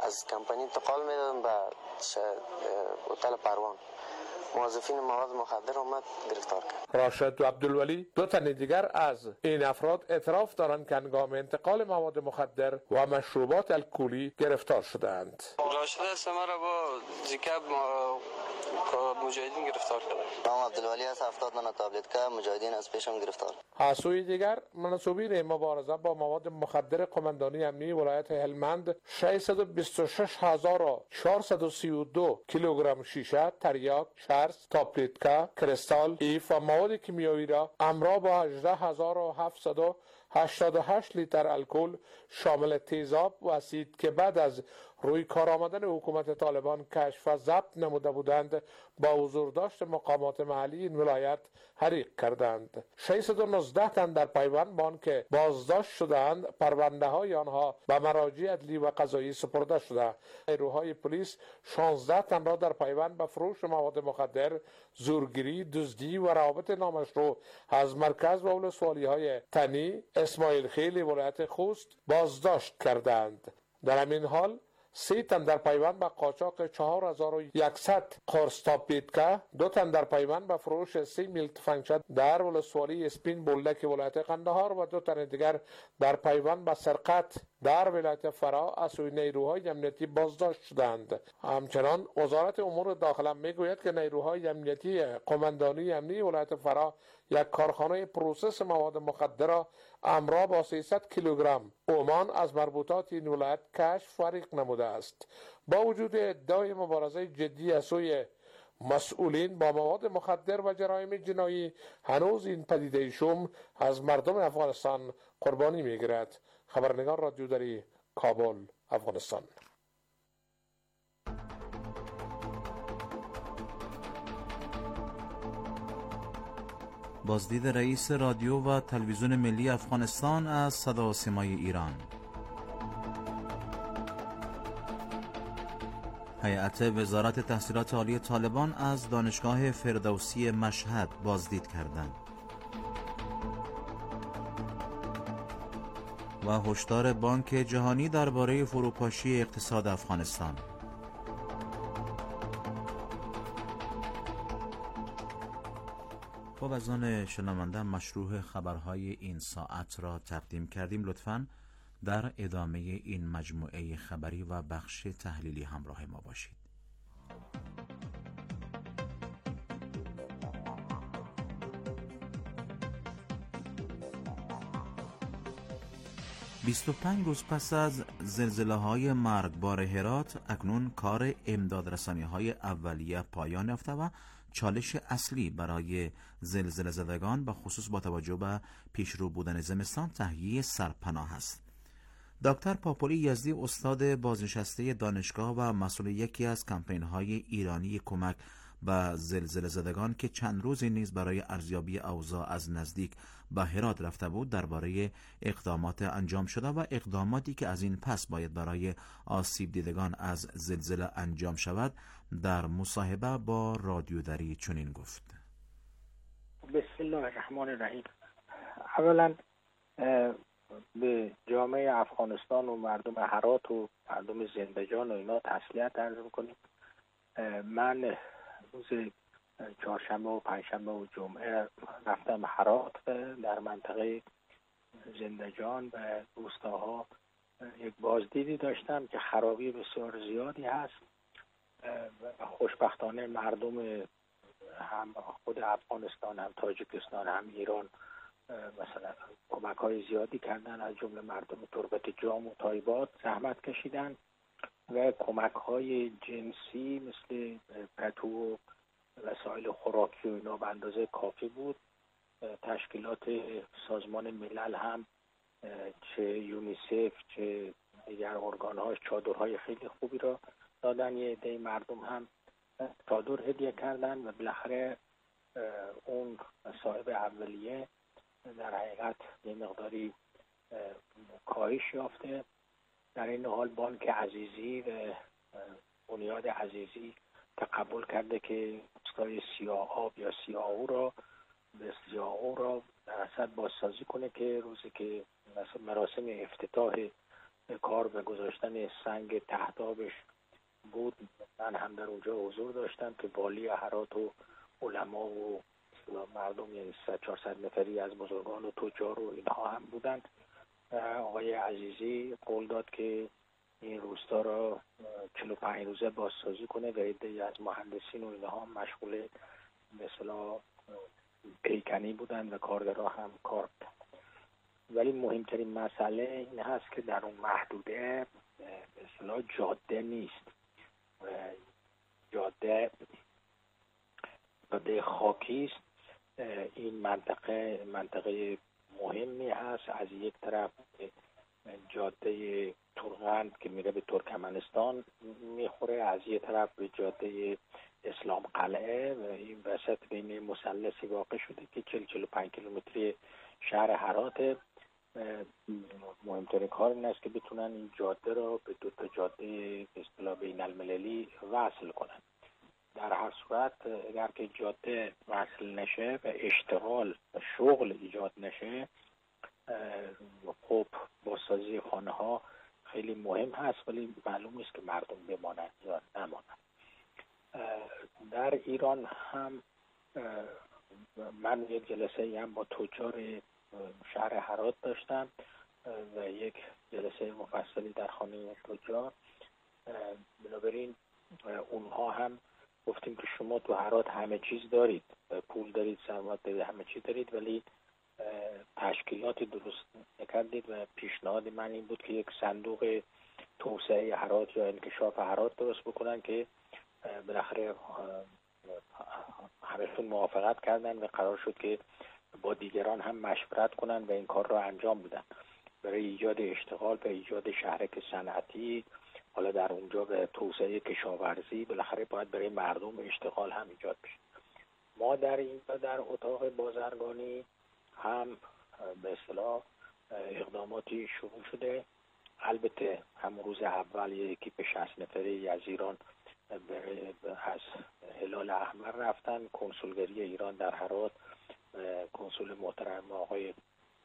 از کمپانی انتقال میدادن به هتل پروان. موظفین مواد مخدر آمد گرفتار کرد. راشد و عبدالولی دو تن دیگر از این افراد اعتراف دارند که هنگام انتقال مواد مخدر و مشروبات الکلی گرفتار شدند. راشد سمر با زیکاب مجاهدین گرفتار کرد. نام عبدالولی از 70 نان تابلت که مجاهدین از پیشم گرفتار. از سوی دیگر منصوبین مبارزه با مواد مخدر قماندانی امنی ولایت هلمند 626,432 کیلوگرم شیشه، تریاک، چرس، تابلتکا، کریستال، ایف و مواد کیمیایی را همراه با 18,788 لیتر الکل شامل تیزاب و اسید که بعد از روی کار آمدن حکومت طالبان کشف و ضبط نموده بودند با حضور داشت مقامات محلی این ولایت حریق کردند. 619 تن در پیوند با آنکه بازداشت شدند پرونده های آنها به مراجع عدلی و قضایی سپرده شده. نیروهای پلیس 16 تن را در پیوند به فروش مواد مخدر، زورگیری، دزدی و روابط نامشروع از مرکز و ولسوالی های تنی، اسماعیل خیلی ولایت خوست بازداشت کردند. در همین حال 3 تن در پیوند به قاچاق 4100 قرص تابلتکا، 2 تن در پیوند به فروش 30 میل تفنگچه در ولسوالی اسپین بولدک ولایت قندهار و 2 تن دیگر در پیوند به سرقت در ولایت فرا از سوی نیروهای امنیتی بازداشت شدند. همچنان وزارت امور داخله میگوید که نیروهای امنیتی قماندانی امنی ولایت فرا یک کارخانه پروسس مواد مخدر را همراه با 300 کیلوگرم اومان از مربوطات این ولایت کشف و حریق نموده است. با وجود ادعای مبارزه جدی از سوی مسئولین با مواد مخدر و جرایم جنایی، هنوز این پدیده شوم از مردم افغانستان قربانی میگیرد. خبرنگار رادیو دری، کابل، افغانستان. بازدید رئیس رادیو و تلویزیون ملی افغانستان از صدا و سیمای ایران. هیئت وزارت تحصیلات عالی طالبان از دانشگاه فردوسی مشهد بازدید کردند. و هشدار بانک جهانی درباره فروپاشی اقتصاد افغانستان. خب از آن شنونده مشروع خبرهای این ساعت را تقدیم کردیم. لطفاً در ادامه این مجموعه خبری و بخش تحلیلی همراه ما باشید. «25 روز پس از زلزله‌های مرگبار هرات، اکنون کار امدادرسانی‌های اولیه پایان یافته و چالش اصلی برای زلزله زدگان به خصوص با توجه به پیشرو بودن زمستان تهیه سرپناه است. دکتر پاپولی یزدی، استاد بازنشسته دانشگاه و مسئول یکی از کمپین‌های ایرانی کمک به زلزله زدگان که چند روزی نیز برای ارزیابی اوضاع از نزدیک به هرات رفته بود، درباره اقدامات انجام شده و اقداماتی که از این پس باید برای آسیب دیدگان از زلزله انجام شود در مصاحبه با رادیو دری چنین گفت. بسم الله الرحمن الرحیم. اولا به جامعه افغانستان و مردم هرات و مردم زندجان و اینا تسلیت عرض می‌کنیم. من روز چهارشنبه و پنجشنبه و جمعه رفتم هرات در منطقه زندجان و روستاها یک بازدیدی داشتم که خرابی بسیار زیادی هست. خوشبختانه مردم هم خود افغانستان هم تاجیکستان هم ایران مثلا کمک‌های زیادی کردن، از جمله مردم تربت جام و تایبات زحمت کشیدن و کمک‌های جنسی مثل پتو و وسایل خوراکی و اینا به اندازه کافی بود. تشکیلات سازمان ملل هم چه یونیسف چه دیگر ارگان‌هاش چادرهای خیلی خوبی را دادن. یه عده مردم هم چادر هدیه کردن و بالاخره اون مصائب اولیه در حقیقت یه مقداری کاهش یافته. در این حال بانک عزیزی و بنیاد عزیزی تقبل کرده که روستای سیاهاب یا سیاهو را در اصل بازسازی کنه که روزی که مراسم افتتاح کار به گذاشتن سنگ تهدابش بود. من هم در اونجا حضور داشتم که والی هرات و علما و مردم، یعنی 400 نفری از بزرگان و تجار و اینها هم بودن. آقای عزیزی قول داد که این روستا را 45 روزه بازسازی کنه و عده‌ای از مهندسین و اینها مشغول به اصطلاح پیکنی بودن و کارگرها هم کار بودن. ولی مهمترین مسئله این هست که در اون محدوده به اصطلاح جاده نیست. جاده خاکی است. این منطقه مهمی هست. از یک طرف جاده تورغند که میره به ترکمنستان میخوره، از یک طرف به جاده اسلام قلعه و این وسط بین مثلثی واقع شده که 40-45 کیلومتری شهر هرات. مهمترین کار این است که بتونن این جاده را به دو تا جاده به اصطلاح بین المللی وصل کنن. در هر صورت اگر که جاده وصل نشه و اشتغال و شغل ایجاد نشه، خب بازسازی خانه ها خیلی مهم هست، ولی معلوم نیست که مردم بمانند یا نمانند. در ایران هم من یک جلسه هم با تجار شهر هرات داشتم و یک جلسه مفصلی در خانه تجار. بنابراین اونها هم گفتیم که شما تو هرات همه چیز دارید، پول دارید، ثروت دارید، همه چیز دارید، ولی تشکیلاتی درست نکردید و پیشنهاد من این بود که یک صندوق توسعه هرات یا انکشاف هرات درست بکنن که بالاخره همشون موافقت کردن و قرار شد که با دیگران هم مشورت کنن و این کار را انجام بدن برای ایجاد اشتغال و ایجاد شهرک صنعتی. حالا در اونجا به توسعه کشاورزی بالاخره باید برای مردم اشتغال هم ایجاد بشه. ما در اتاق بازرگانی هم به اصطلاح اقداماتی شروع شده. البته همون روز اول یکی به 60 نفری از ایران از هلال احمر رفتن. کنسولگری ایران در هرات، کنسول محترم آقای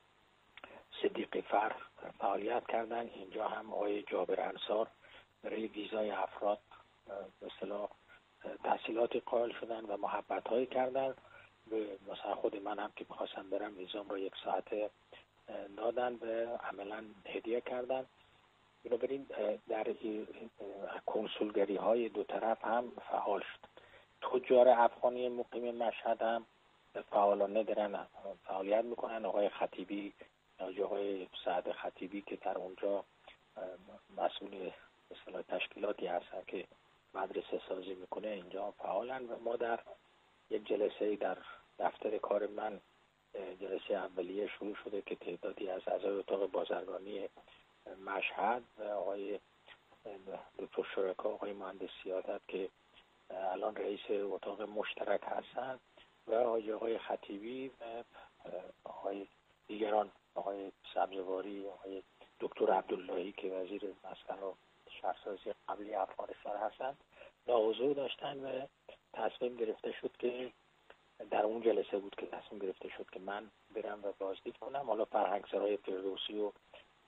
صدیقی فر فعالیت کردن. اینجا هم آقای جابر انصار برای ویزای افراد به اصطلاح تحصیلاتی قائل شدن و محبت‌هایی کردن. مثلا خود من هم که می‌خواستم برم ویزام رو 1 ساعته دادن و عملاً هدیه کردن. بنابراین در کنسولگری های دو طرف هم فعال شد. تجار افغانی مقیم مشهد هم فعالانه دارن فعالیت میکنن. آقای خطیبی، آقای سعد خطیبی که در اونجا مسئول مثلا تشکیلاتی هستن که مدرسه سازی میکنه اینجا فعالن. و ما در یک جلسه در دفتر کار من جلسه اولیه شروع شده که تعدادی از اعضای اتاق بازرگانی مشهد و آقای دکتر شرکا، آقای مهندس سیادت که الان رئیس اتاق مشترک هستن و آقای خطیبی و آقای دیگران، آقای سبزواری، آقای دکتر عبداللهی که وزیر مسکن و شهرسازی قبلی افغانستان هستن حضور داشتن و تصمیم گرفته شد که در اون جلسه بود که تصمیم گرفته شد که من برم و بازدید کنم. حالا فرهنگسرای فردوسی و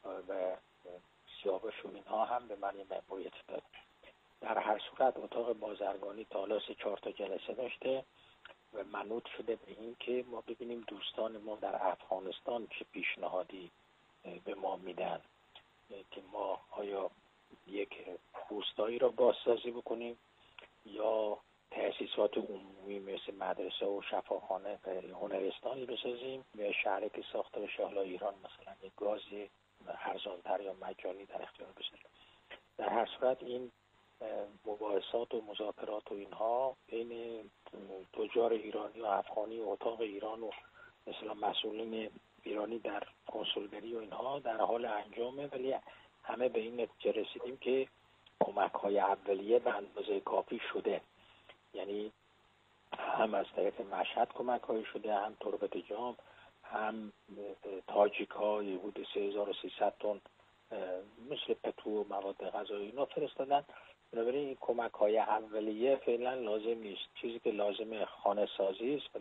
سیاوش و اینها هم به من مأموریت داد. در هر صورت اتاق بازرگانی تا حالا 3-4 تا جلسه داشته و منوط شده به این که ما ببینیم دوستان ما در افغانستان چه پیشنهادی به ما میدن که ما آیا یک روستایی را بازسازی بکنیم یا تأسیسات عمومی مثل مدرسه و شفاخانه و هنرستانی بسازیم و شهری که ساخته بشه حالا ایران مثلا یک گاز ارزان‌تر یا مجانی در اختیار بشه. در هر صورت این مباحثات و مذاکرات و اینها بین تجار ایرانی و افغانی و اتاق ایران و مثلا مسئولین ایرانی در کنسولگری و اینها در حال انجامه، ولی همه به این نتیجه رسیدیم که کمک‌های اولیه به اندازه کافی شده. یعنی هم از طریق مشهد کمک‌هایی شده، هم تربت جام، هم تاجیک ها حدود 3300 تن مثل پتو و مواد غذایی اینا فرستادن. بنابراین این کمک‌های اولیه فعلا لازم نیست. چیزی که لازمه خانه سازی است و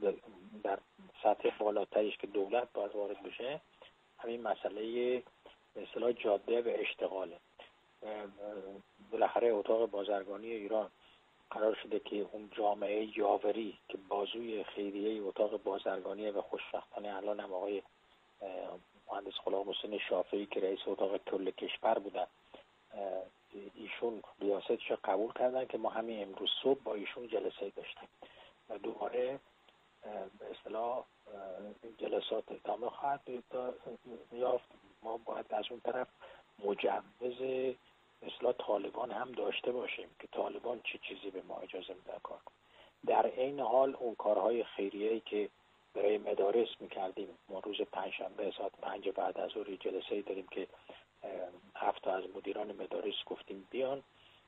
در سطح بالاتریش که دولت باید وارد بشه همین مسئله به اصطلاح جاده به اشتغاله. بالاخره اتاق بازرگانی ایران قرار شده که اون جامعه یاوری که بازوی خیریه اتاق بازرگانی و خوشبختانه الان هم آقای مهندس غلام حسین شافعی که رئیس اتاق کل کشور بودن، ایشون ریاستش قبول کردن که ما همین امروز صبح با ایشون جلسه داشتیم و دوباره به اصطلاح جلسات ادامه خواهد یافت. ما باید از اون طرف مجوز مثلا طالبان هم داشته باشیم که طالبان چه چیزی به ما اجازه میده کار کنیم. در این حال اون کارهای خیریه‌ای که برای مدارس میکردیم، ما روز پنجشنبه ساعت 5 بعد از ظهر جلسه‌ای داریم که 7 تا از مدیران مدارس گفتیم بیان.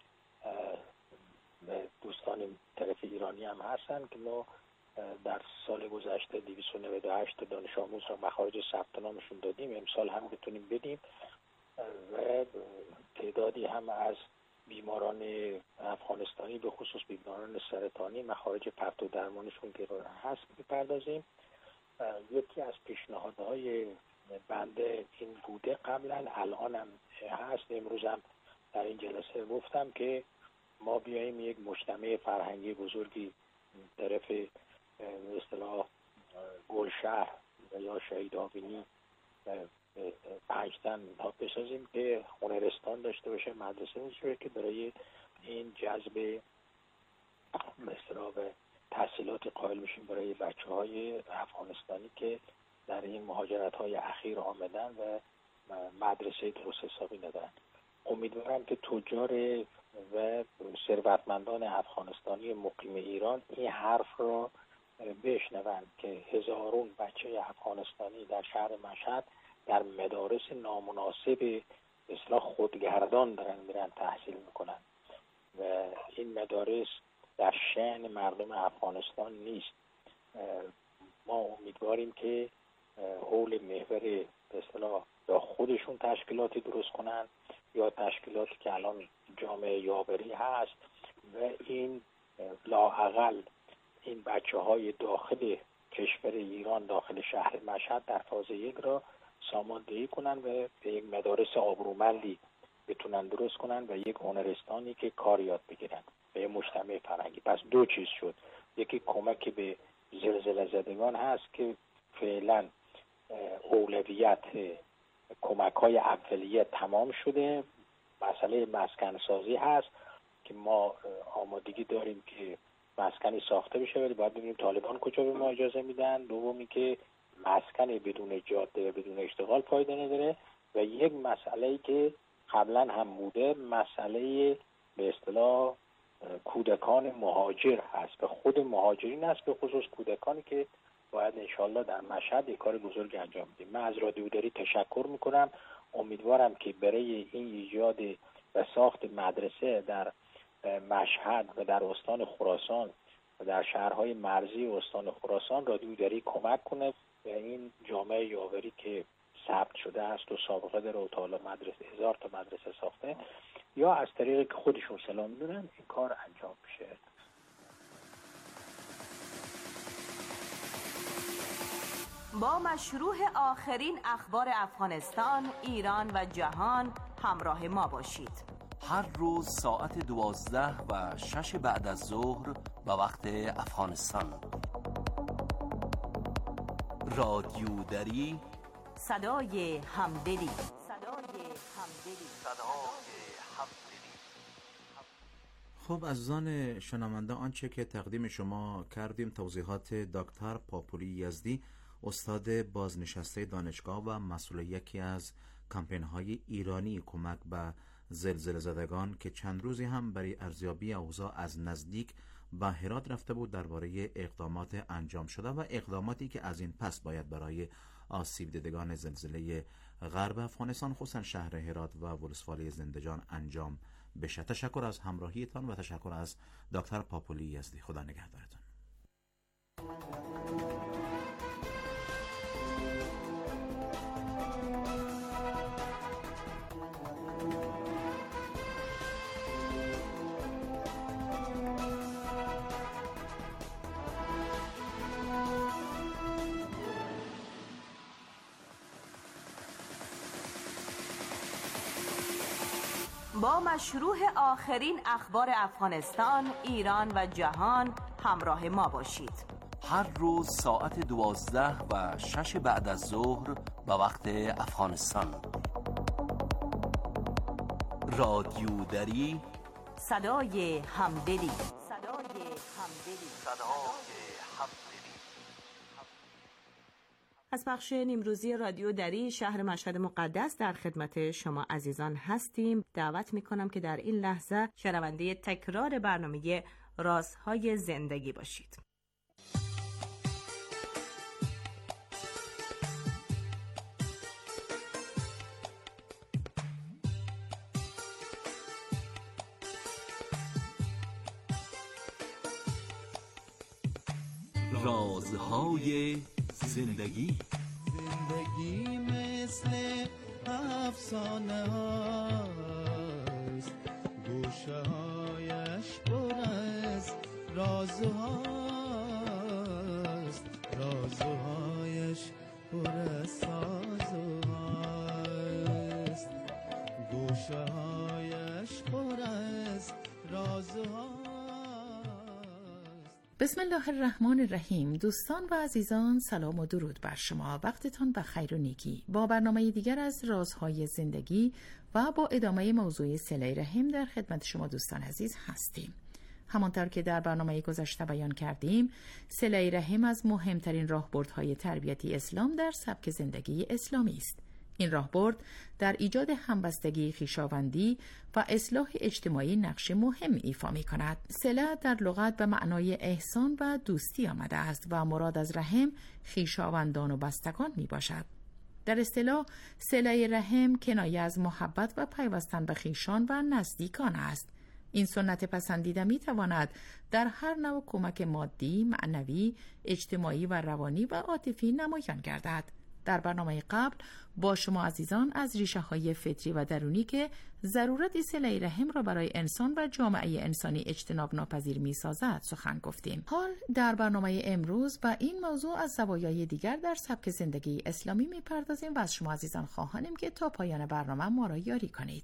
دوستان طرف ایرانی هم هستن که ما در سال گذشته 298 دانش آموز را مخارج ثبت نامشون دادیم، امسال هم بتونیم بدیم و تعدادی هم از بیماران افغانستانی به خصوص بیماران سرطانی مخارج پرتو درمانشون که هست بپردازیم. یکی از پیشنهادهای بنده این بوده قبلا، الان هم هست، امروز هم در این جلسه گفتم که ما بیاییم یک مجتمع فرهنگی بزرگی طرف به اصطلاح گلشهر یا شهید آبینی 5 تن بسازیم که هنرستان داشته باشه، مدرسه داشته باشه که برای این جذب به اصطلاح تحصیلات قائل میشیم برای بچه‌های افغانستانی که در این مهاجرت‌های اخیر آمدن و مدرسه درست حسابی ندارن. امیدوارم که تجار و ثروتمندان افغانستانی مقیم ایران این حرف را بشنوند که هزارون بچه افغانستانی در شهر مشهد در مدارس نامناسب اصلاح خودگردان دارن میرن تحصیل میکنن و این مدارس در شأن مردم افغانستان نیست. ما امیدواریم که حول محور به اصطلاح یا خودشون تشکیلاتی درست کنن یا تشکیلاتی که الان جامعه یاوری هست و این لااقل این بچه‌های داخل کشور ایران داخل شهر مشهد در فاز 1 را ساماندهی کنن و به یک مدارس آبرومندی بتونن درست کنن و یک هنرستانی که کار یاد بگیرن به مجتمع فرهنگی. پس 2 چیز شد، یکی کمک به زلزله زدگان هست که فعلا اولویت کمک‌های اولیه تمام شده، مسئله مسکن سازی هست که ما آمادگی داریم که مسکنی ساخته بشه ولی باید ببینیم طالبان کجا به ما اجازه میدن. دومی که مسکن بدون جاده و بدون اشتغال فایده نداره و یک مسئله‌ای که قبلا هم بوده، مسئله به اصطلاح کودکان مهاجر هست و خود مهاجرین هست، به خصوص کودکانی که باید انشالله در مشهد یک کار بزرگ انجام بدیم. من از رادیو دری تشکر میکنم. امیدوارم که برای این ایجاد و ساخت مدرسه در مشهد و در استان خراسان و در شهرهای مرزی استان خراسان رادیو دری کمک کنه و این جامعه یاوری که ثبت شده است و سابقه داره و تا حالا مدرسه 1000 تا مدرسه ساخته یا از طریقی که خودشون سلام میدونن این کار انجام بشه. با مشروع آخرین اخبار افغانستان، ایران و جهان همراه ما باشید. هر روز ساعت 12 و 6 بعد از ظهر به وقت افغانستان. رادیو دری، صدای همدلی. خب عزیزان شنونده، آنچه که تقدیم شما کردیم توضیحات دکتر پاپولی یزدی، استاد بازنشسته دانشگاه و مسئول یکی از کمپین‌های ایرانی کمک به زلزله زدگان که چند روزی هم برای ارزیابی اوضاع از نزدیک به هرات رفته بود درباره اقدامات انجام شده و اقداماتی که از این پس باید برای آسیب دیدگان زلزله غرب افغانستان خصوصا شهر هرات و ولسوالی زندجان انجام بشه. تشکر از همراهیتان و تشکر از دکتر پاپولی یزدی. خدا نگهدارتان. با مشروع آخرین اخبار افغانستان، ایران و جهان همراه ما باشید. هر روز ساعت 12 و 6 بعد از ظهر به وقت افغانستان. رادیو دری، صدای همدلی. از بخش نیمروزی رادیو دری شهر مشهد مقدس در خدمت شما عزیزان هستیم. دعوت میکنم که در این لحظه شنونده تکرار برنامه رازهای زندگی باشید. رازهای زندگی. زندگی مثل افسانه هاست، گوشه هایش پر از رازهاست، رازهایش پر از سازهاست، گوشه هایش پر از رازهاست. بسم الله الرحمن الرحیم. دوستان و عزیزان، سلام و درود بر شما. وقتتان بخیر و نیکی. با برنامه دیگر از رازهای زندگی و با ادامه موضوع صله رحم در خدمت شما دوستان عزیز هستیم. همانطور که در برنامه گذشته بیان کردیم، صله رحم از مهمترین راهبردهای تربیتی اسلام در سبک زندگی اسلامی است. این راهبرد در ایجاد همبستگی خویشاوندی و اصلاح اجتماعی نقش مهم ایفا می کند. صله در لغت به معنای احسان و دوستی آمده است و مراد از رحم خویشاوندان و بستگان می باشد. در اصطلاح صله رحم کنایه از محبت و پیوستن به خویشان و نزدیکان است. این سنت پسندیده می تواند در هر نوع کمک مادی، معنوی، اجتماعی و روانی و عاطفی نمایان گردد. در برنامه قبل با شما عزیزان از ریشه های فطری و درونی که ضرورت صله رحم را برای انسان و جامعه انسانی اجتناب ناپذیر می سازد سخن گفتیم. حال در برنامه امروز با این موضوع از زوایای دیگر در سبک زندگی اسلامی می پردازیم و از شما عزیزان خواهانیم که تا پایان برنامه ما را یاری کنید.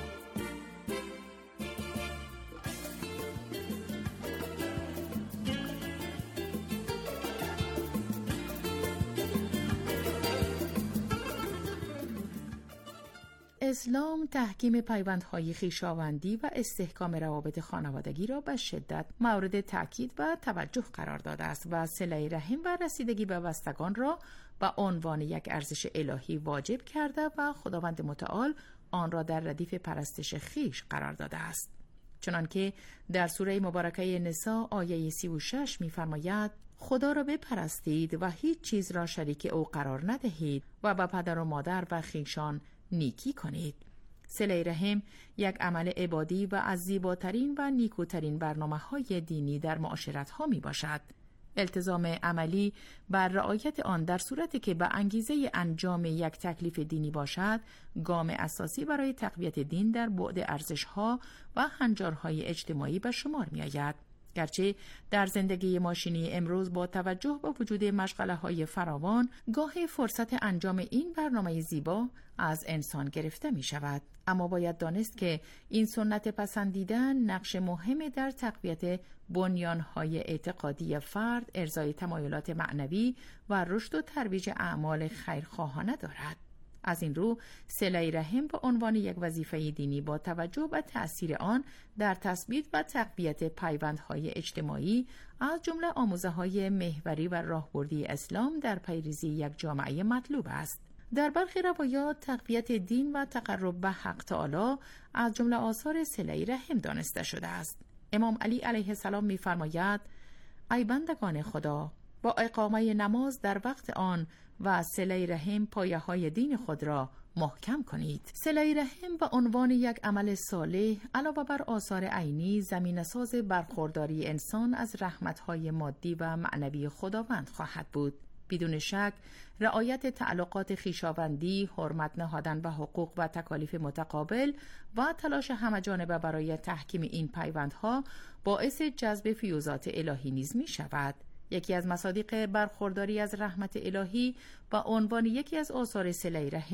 اسلام تحکیم پیوندهای خویشاوندی و استحکام روابط خانوادگی را به شدت مورد تاکید و توجه قرار داده است و صله رحم و رسیدگی به بستگان را به عنوان یک ارزش الهی واجب کرده و خداوند متعال آن را در ردیف پرستش خویش قرار داده است. چنانکه در سوره مبارکه نساء آیه 36 می‌فرماید: خدا را بپرستید و هیچ چیز را شریک او قرار ندهید و به پدر و مادر و خویشان نیکی کنید. صله رحم یک عمل عبادی و از زیباترین و نیکوترین برنامه‌های دینی در معاشرت‌ها می باشد. التزام عملی بر رعایت آن در صورتی که به انگیزه انجام یک تکلیف دینی باشد، گام اساسی برای تقویت دین در بعد ارزش‌ها و هنجارهای اجتماعی به شمار می‌آید. گرچه در زندگی ماشینی امروز با توجه به وجود مشغله‌های فراوان، گاهی فرصت انجام این برنامه زیبا از انسان گرفته می شود. اما باید دانست که این سنت پسندیده نقش مهمی در تقویت بنیان‌های اعتقادی فرد، ارضای تمایلات معنوی و رشد و ترویج اعمال خیرخواهانه دارد. از این رو صله رحم به عنوان یک وظیفه دینی با توجه به تأثیر آن در تثبیت و تقویت پیوندهای اجتماعی از جمله آموزه‌های محوری و راهبردی اسلام در پیریزی یک جامعه مطلوب است. در برخی روایات تقویت دین و تقرب به حق تعالی از جمله آثار صله رحم دانسته شده است. امام علی علیه السلام می‌فرماید: ای بندگان خدا، با اقامه نماز در وقت آن و صله رحم پایه‌های دین خود را محکم کنید. صله رحم به عنوان یک عمل صالح علاوه بر آثار عینی زمینه‌ساز برخورداری انسان از رحمت‌های مادی و معنوی خداوند خواهد بود. بدون شک رعایت تعلقات خویشاوندی، حرمت نهادن به حقوق و تکالیف متقابل و تلاش همه‌جانبه برای تحکیم این پیوندها باعث جذب فیوزات الهی نیز می شود. یکی از مصادیق برخورداری از رحمت الهی با عنوان یکی از آثار صله رحم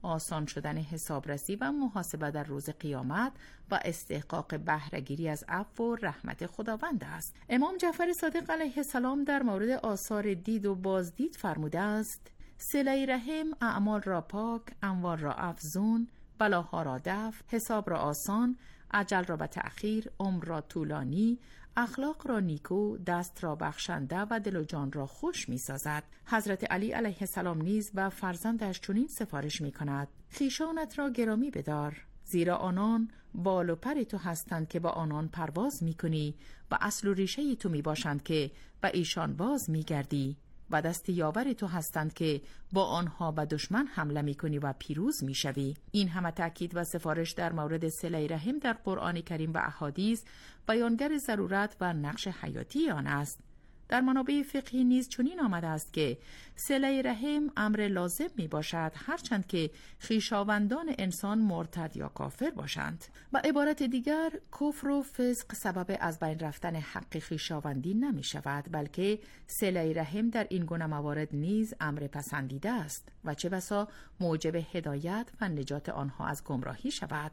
آسان شدن حسابرسی و محاسبه در روز قیامت و استحقاق بهره‌گیری از عفو و رحمت خداوند است. امام جعفر صادق علیه السلام در مورد آثار دید و بازدید فرموده است: صله رحم اعمال را پاک، اموال را افزون، بلاها را دفع، حساب را آسان، اجل را به تأخیر، عمر را طولانی، اخلاق را نیکو، دست را بخشنده و دل و جان را خوش می سازد. حضرت علی علیه السلام نیز به فرزندش چنین سفارش می کند: خویشانت را گرامی بدار، زیرا آنان بال و پر تو هستند که با آنان پرواز می کنی و اصل و ریشه تو می باشند که به ایشان باز می گردی و دست یاور تو هستند که با آنها به دشمن حمله می کنی و پیروز می شوی. این همه تأکید و سفارش در مورد صله رحم در قرآن کریم و احادیث بیانگر ضرورت و نقش حیاتی آن است. در منابع فقهی نیز چنین آمده است که صله رحم امر لازم می باشد، هرچند که خویشاوندان انسان مرتد یا کافر باشند. به عبارت دیگر، کفر و فسق سبب از بین رفتن حق خویشاوندی نمی شود، بلکه صله رحم در این گونه موارد نیز امر پسندیده است و چه بسا موجب هدایت و نجات آنها از گمراهی شود.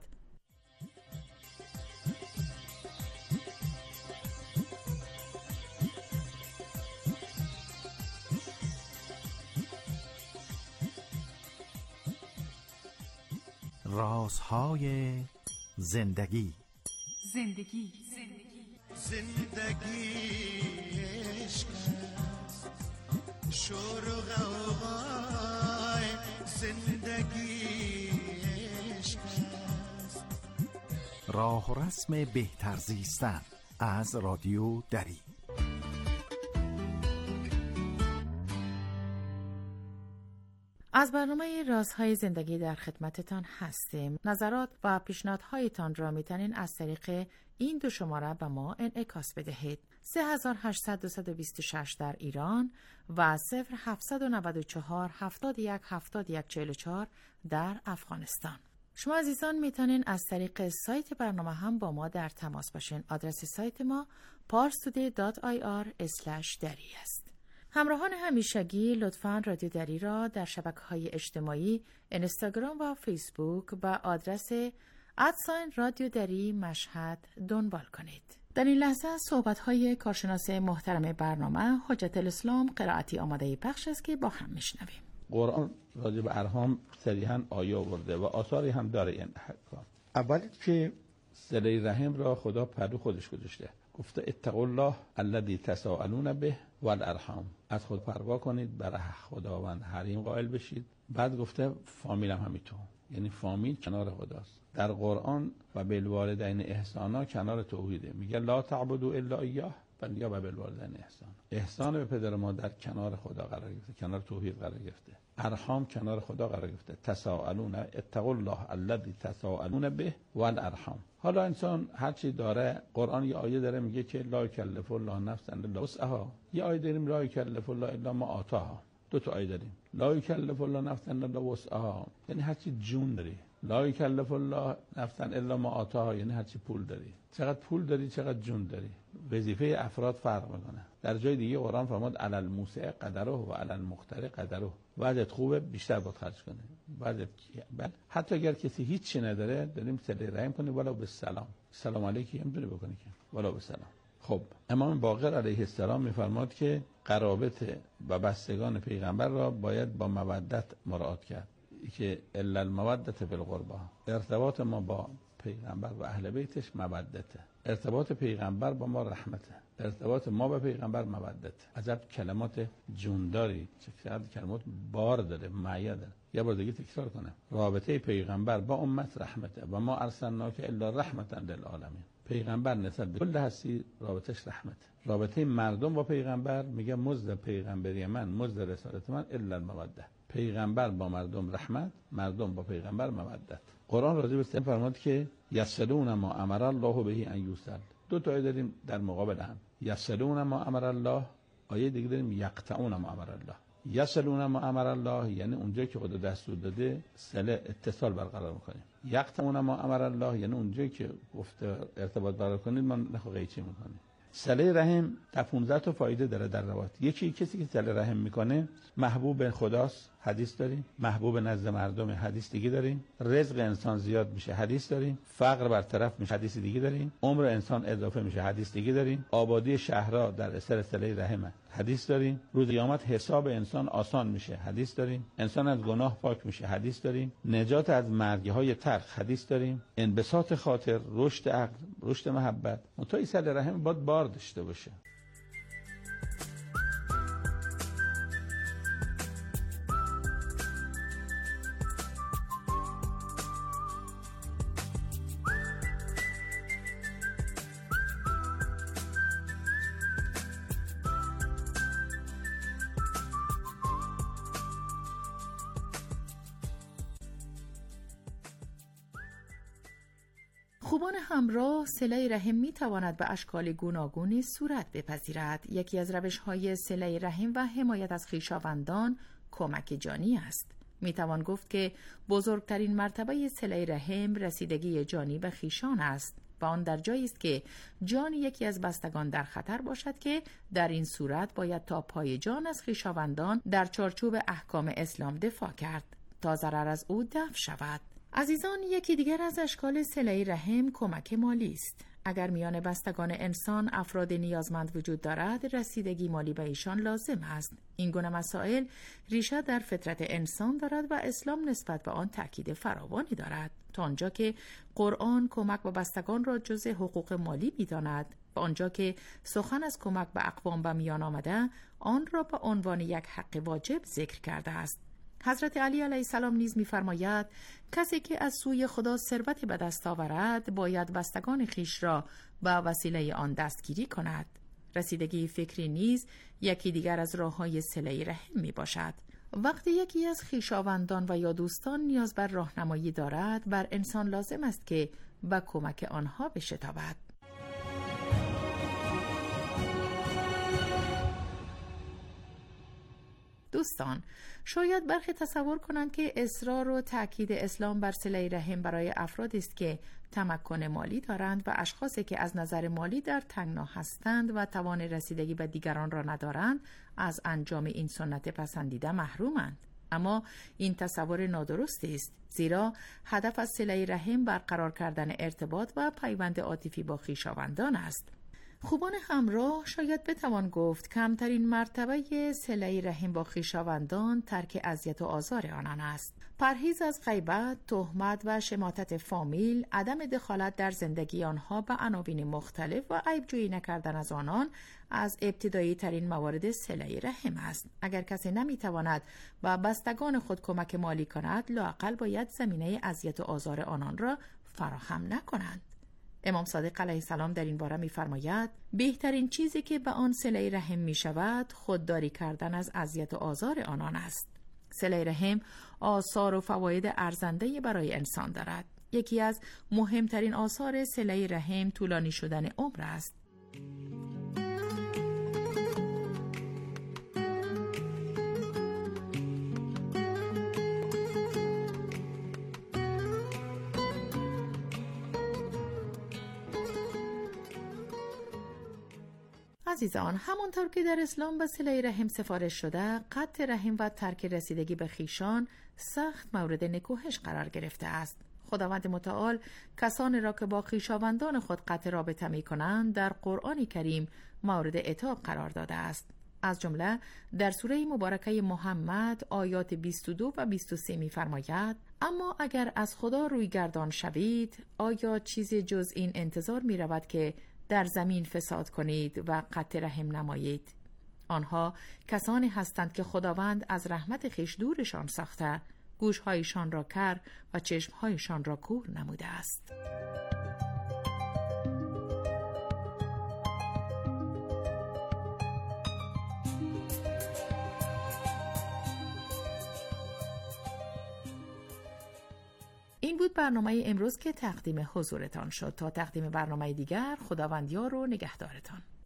رازهای زندگی. زندگی عشق است، شور و غوغای زندگی عشق است. راه و رسم بهتر زیستن از رادیو دری. از برنامه رازهای زندگی در خدمتتان هستیم. نظرات و پیشنهادهایتان را میتونین از طریق این دو شماره به ما انعکاس بدهید: 3800 در ایران و 0794 71 71 44 در افغانستان. شما عزیزان میتونین از طریق سایت برنامه هم با ما در تماس باشین. آدرس سایت ما parstoday.ir/dari است. همراهان همیشگی لطفاً رادیو دری را در شبکه‌های اجتماعی اینستاگرام و فیسبوک با آدرس @رادیو دری مشهد دنبال کنید. در این لحظه صحبت‌های کارشناس محترم برنامه حجت الاسلام قرائتی آماده پخش است که با هم میشنویم. قرآن راجع به ارحام صریحاً آیه آورده و آثاری هم داره این حکم. اولی که صله رحم را خدا پرو خودش گذاشته، گفته اتقوا الله الذی تساءلون به والارحام، از خود پروا کنید، برای خداوند حریم قائل بشید. بعد گفته فامیل هم همینطور، یعنی فامیل کنار خداست. در قرآن و بالوالدین احسانا کنار توحیده، میگه لا تعبدوا الا ایاه بل یا بالوالدین احسان. احسان به پدر و مادر کنار خدا قرار گرفته، کنار توحید قرار گرفته. ارحام کنار خدا قرار گرفته. تساءلون اتقوا الله الذی تساءلون به والارحام. حالا انسان هر چی داره، قرآن یه آیه داره میگه که لا یکلف الله نفسا الا وسعها. یه آیه داریم لا یکلف الله الا ما آتاها. دو تا آیه داریم. لا یکلف الله نفسا الا وسعها یعنی هر چی جون داری. لا یکلف الله نفسا الا ما آتاها یعنی هر چی پول داری. چقدر پول داری، چقدر جون داری. وظیفه افراد فرق میکنه. در جای دیگه قرآن فرمود علی الموسع قدره و علی المقتر قدره. وضعیت خوبه بیشتر باید خرج کنه. وضعیت حتی اگر کسی هیچی نداره، داریم صله رحم کنیم ولو به سلام. سلام علیکی هم میتونی بکنی که ولو به سلام. خب امام باقر علیه السلام میفرماد که قرابت و بستگان پیغمبر را باید با مودت مراعات کرد، که الا المودة فی القربى. ارتباط ما با پیغمبر و اهل بیتش مودته، ارتباط پیغمبر با ما رحمته، ارتباط ما با پیغمبر مودته. عجب کلمات جونداری، چقدر کلمات بار داره، معیا داره. یه بار دیگه تکرار کنم، رابطه پیغمبر با امت رحمته و ما ارسلناک الا رحمتا للعالمین. پیغمبر نسبت به کل هستی رابطش رحمت. رابطه مردم با پیغمبر میگه مزد پیغمبری من، مزد رسالت من الا الموده. پیغمبر با مردم رحمت، مردم با پیغمبر مودت. قرآن راضی به این فرمود که یسلون ما امر الله به ان یوصل. دو تا آیه داریم در مقابل هم. یسلون ما امر الله، آیه دیگه داریم یقطعون ما امر الله. یسلون ما امر الله یعنی اونجایی که خدا دستور داده صله اتصال برقرار می‌کنیم. یقطعون ما امر الله یعنی اونجایی که گفته ارتباط برقرار کنید ما نخو قیچی می‌کنیم. صله رحم تا 15 تا فایده داره در روابط. یکی کسی که صله رحم میکنه محبوب خداست، حدیث داریم. محبوب نزد مردم، حدیث دیگه داریم. رزق انسان زیاد میشه، حدیث داریم. فقر برطرف میشه، حدیث دیگه داریم. عمر انسان اضافه میشه، حدیث دیگه داریم. آبادی شهرها در اثر صله رحم، حدیث داریم. روز قیامت حساب انسان آسان میشه، حدیث داریم. انسان از گناه پاک میشه، حدیث داریم. نجات از مرگ‌های تلخ، حدیث داریم. انبساط خاطر، رشد عقل، رشد محبت. منتها صله رحم باید بار داشته باشه. خوبان همراه، صله رحم می تواند به اشکال گوناگونی صورت بپذیرد. یکی از روش‌های صله رحم و حمایت از خویشاوندان کمک جانی است. می توان گفت که بزرگترین مرتبه صله رحم رسیدگی جانی به خویشان است و آن در جایی است که جان یکی از بستگان در خطر باشد که در این صورت باید تا پای جان از خویشاوندان در چارچوب احکام اسلام دفاع کرد تا ضرر از او دفع شود. عزیزان، یکی دیگر از اشکال صله رحم کمک مالی است. اگر میان بستگان انسان افراد نیازمند وجود دارد، رسیدگی مالی به ایشان لازم است. این گونه مسائل ریشه در فطرت انسان دارد و اسلام نسبت به آن تاکید فراوانی دارد، تا آنجا که قرآن کمک به بستگان را جزء حقوق مالی می‌داند و آنجا که سخن از کمک به اقوام به میان آمده، آن را به عنوان یک حق واجب ذکر کرده است. حضرت علی علیه السلام نیز می‌فرماید کسی که از سوی خدا ثروتی به دست آورد باید بستگان خویش را به وسیله آن دستگیری کند. رسیدگی فکری نیز یکی دیگر از راه‌های صله رحم میباشد. وقتی یکی از خویشاوندان و یا دوستان نیاز بر راهنمایی دارد، بر انسان لازم است که به کمک آنها بشتابد. دوستان، شاید برخی تصور کنند که اصرار و تأکید اسلام بر صله رحم برای افرادی است که تمکن مالی دارند و اشخاصی که از نظر مالی در تنگنا هستند و توان رسیدگی به دیگران را ندارند از انجام این سنت پسندیده محرومند. اما این تصور نادرستی است، زیرا هدف از صله رحم برقرار کردن ارتباط و پیوند عاطفی با خویشاوندان است. خوبان همراه، شاید بتوان گفت کمترین مرتبه صله رحم با خویشاوندان ترک اذیت و آزار آنان است. پرهیز از غیبت، تهمت و شماتت فامیل، عدم دخالت در زندگی آنها به عناوین مختلف و عیب‌جویی نکردن از آنان از ابتدایی ترین موارد صله رحم است. اگر کسی نمیتواند با بستگان خود کمک مالی کند، لااقل باید زمینه اذیت و آزار آنان را فراهم نکنند. امام صادق علیه السلام در این باره می‌فرماید بهترین چیزی که به آن صله رحم می‌شود خودداری کردن از اذیت و آزار آنان است. صله رحم آثار و فواید ارزنده برای انسان دارد. یکی از مهمترین آثار صله رحم طولانی شدن عمر است. عزیزان، همانطور که در اسلام به صله رحم سفارش شده، قطع رحم و ترک رسیدگی به خویشان سخت مورد نکوهش قرار گرفته است. خداوند متعال کسانی را که با خویشاوندان خود قطع رابطه می کنند در قرآن کریم مورد عتاب قرار داده است. از جمله در سوره مبارکه محمد آیات 22 و 23 می فرماید اما اگر از خدا روی گردان شوید، آیا چیزی جز این انتظار می رود که در زمین فساد کنید و قطع رحم نمایید؟ آنها کسانی هستند که خداوند از رحمت خویش دورشان ساخته، گوشهایشان را کر و چشمهایشان را کور نموده است. این بود برنامه امروز که تقدیم حضورتان شد. تا تقدیم برنامه دیگر، خداوند یار و نگهدارتان.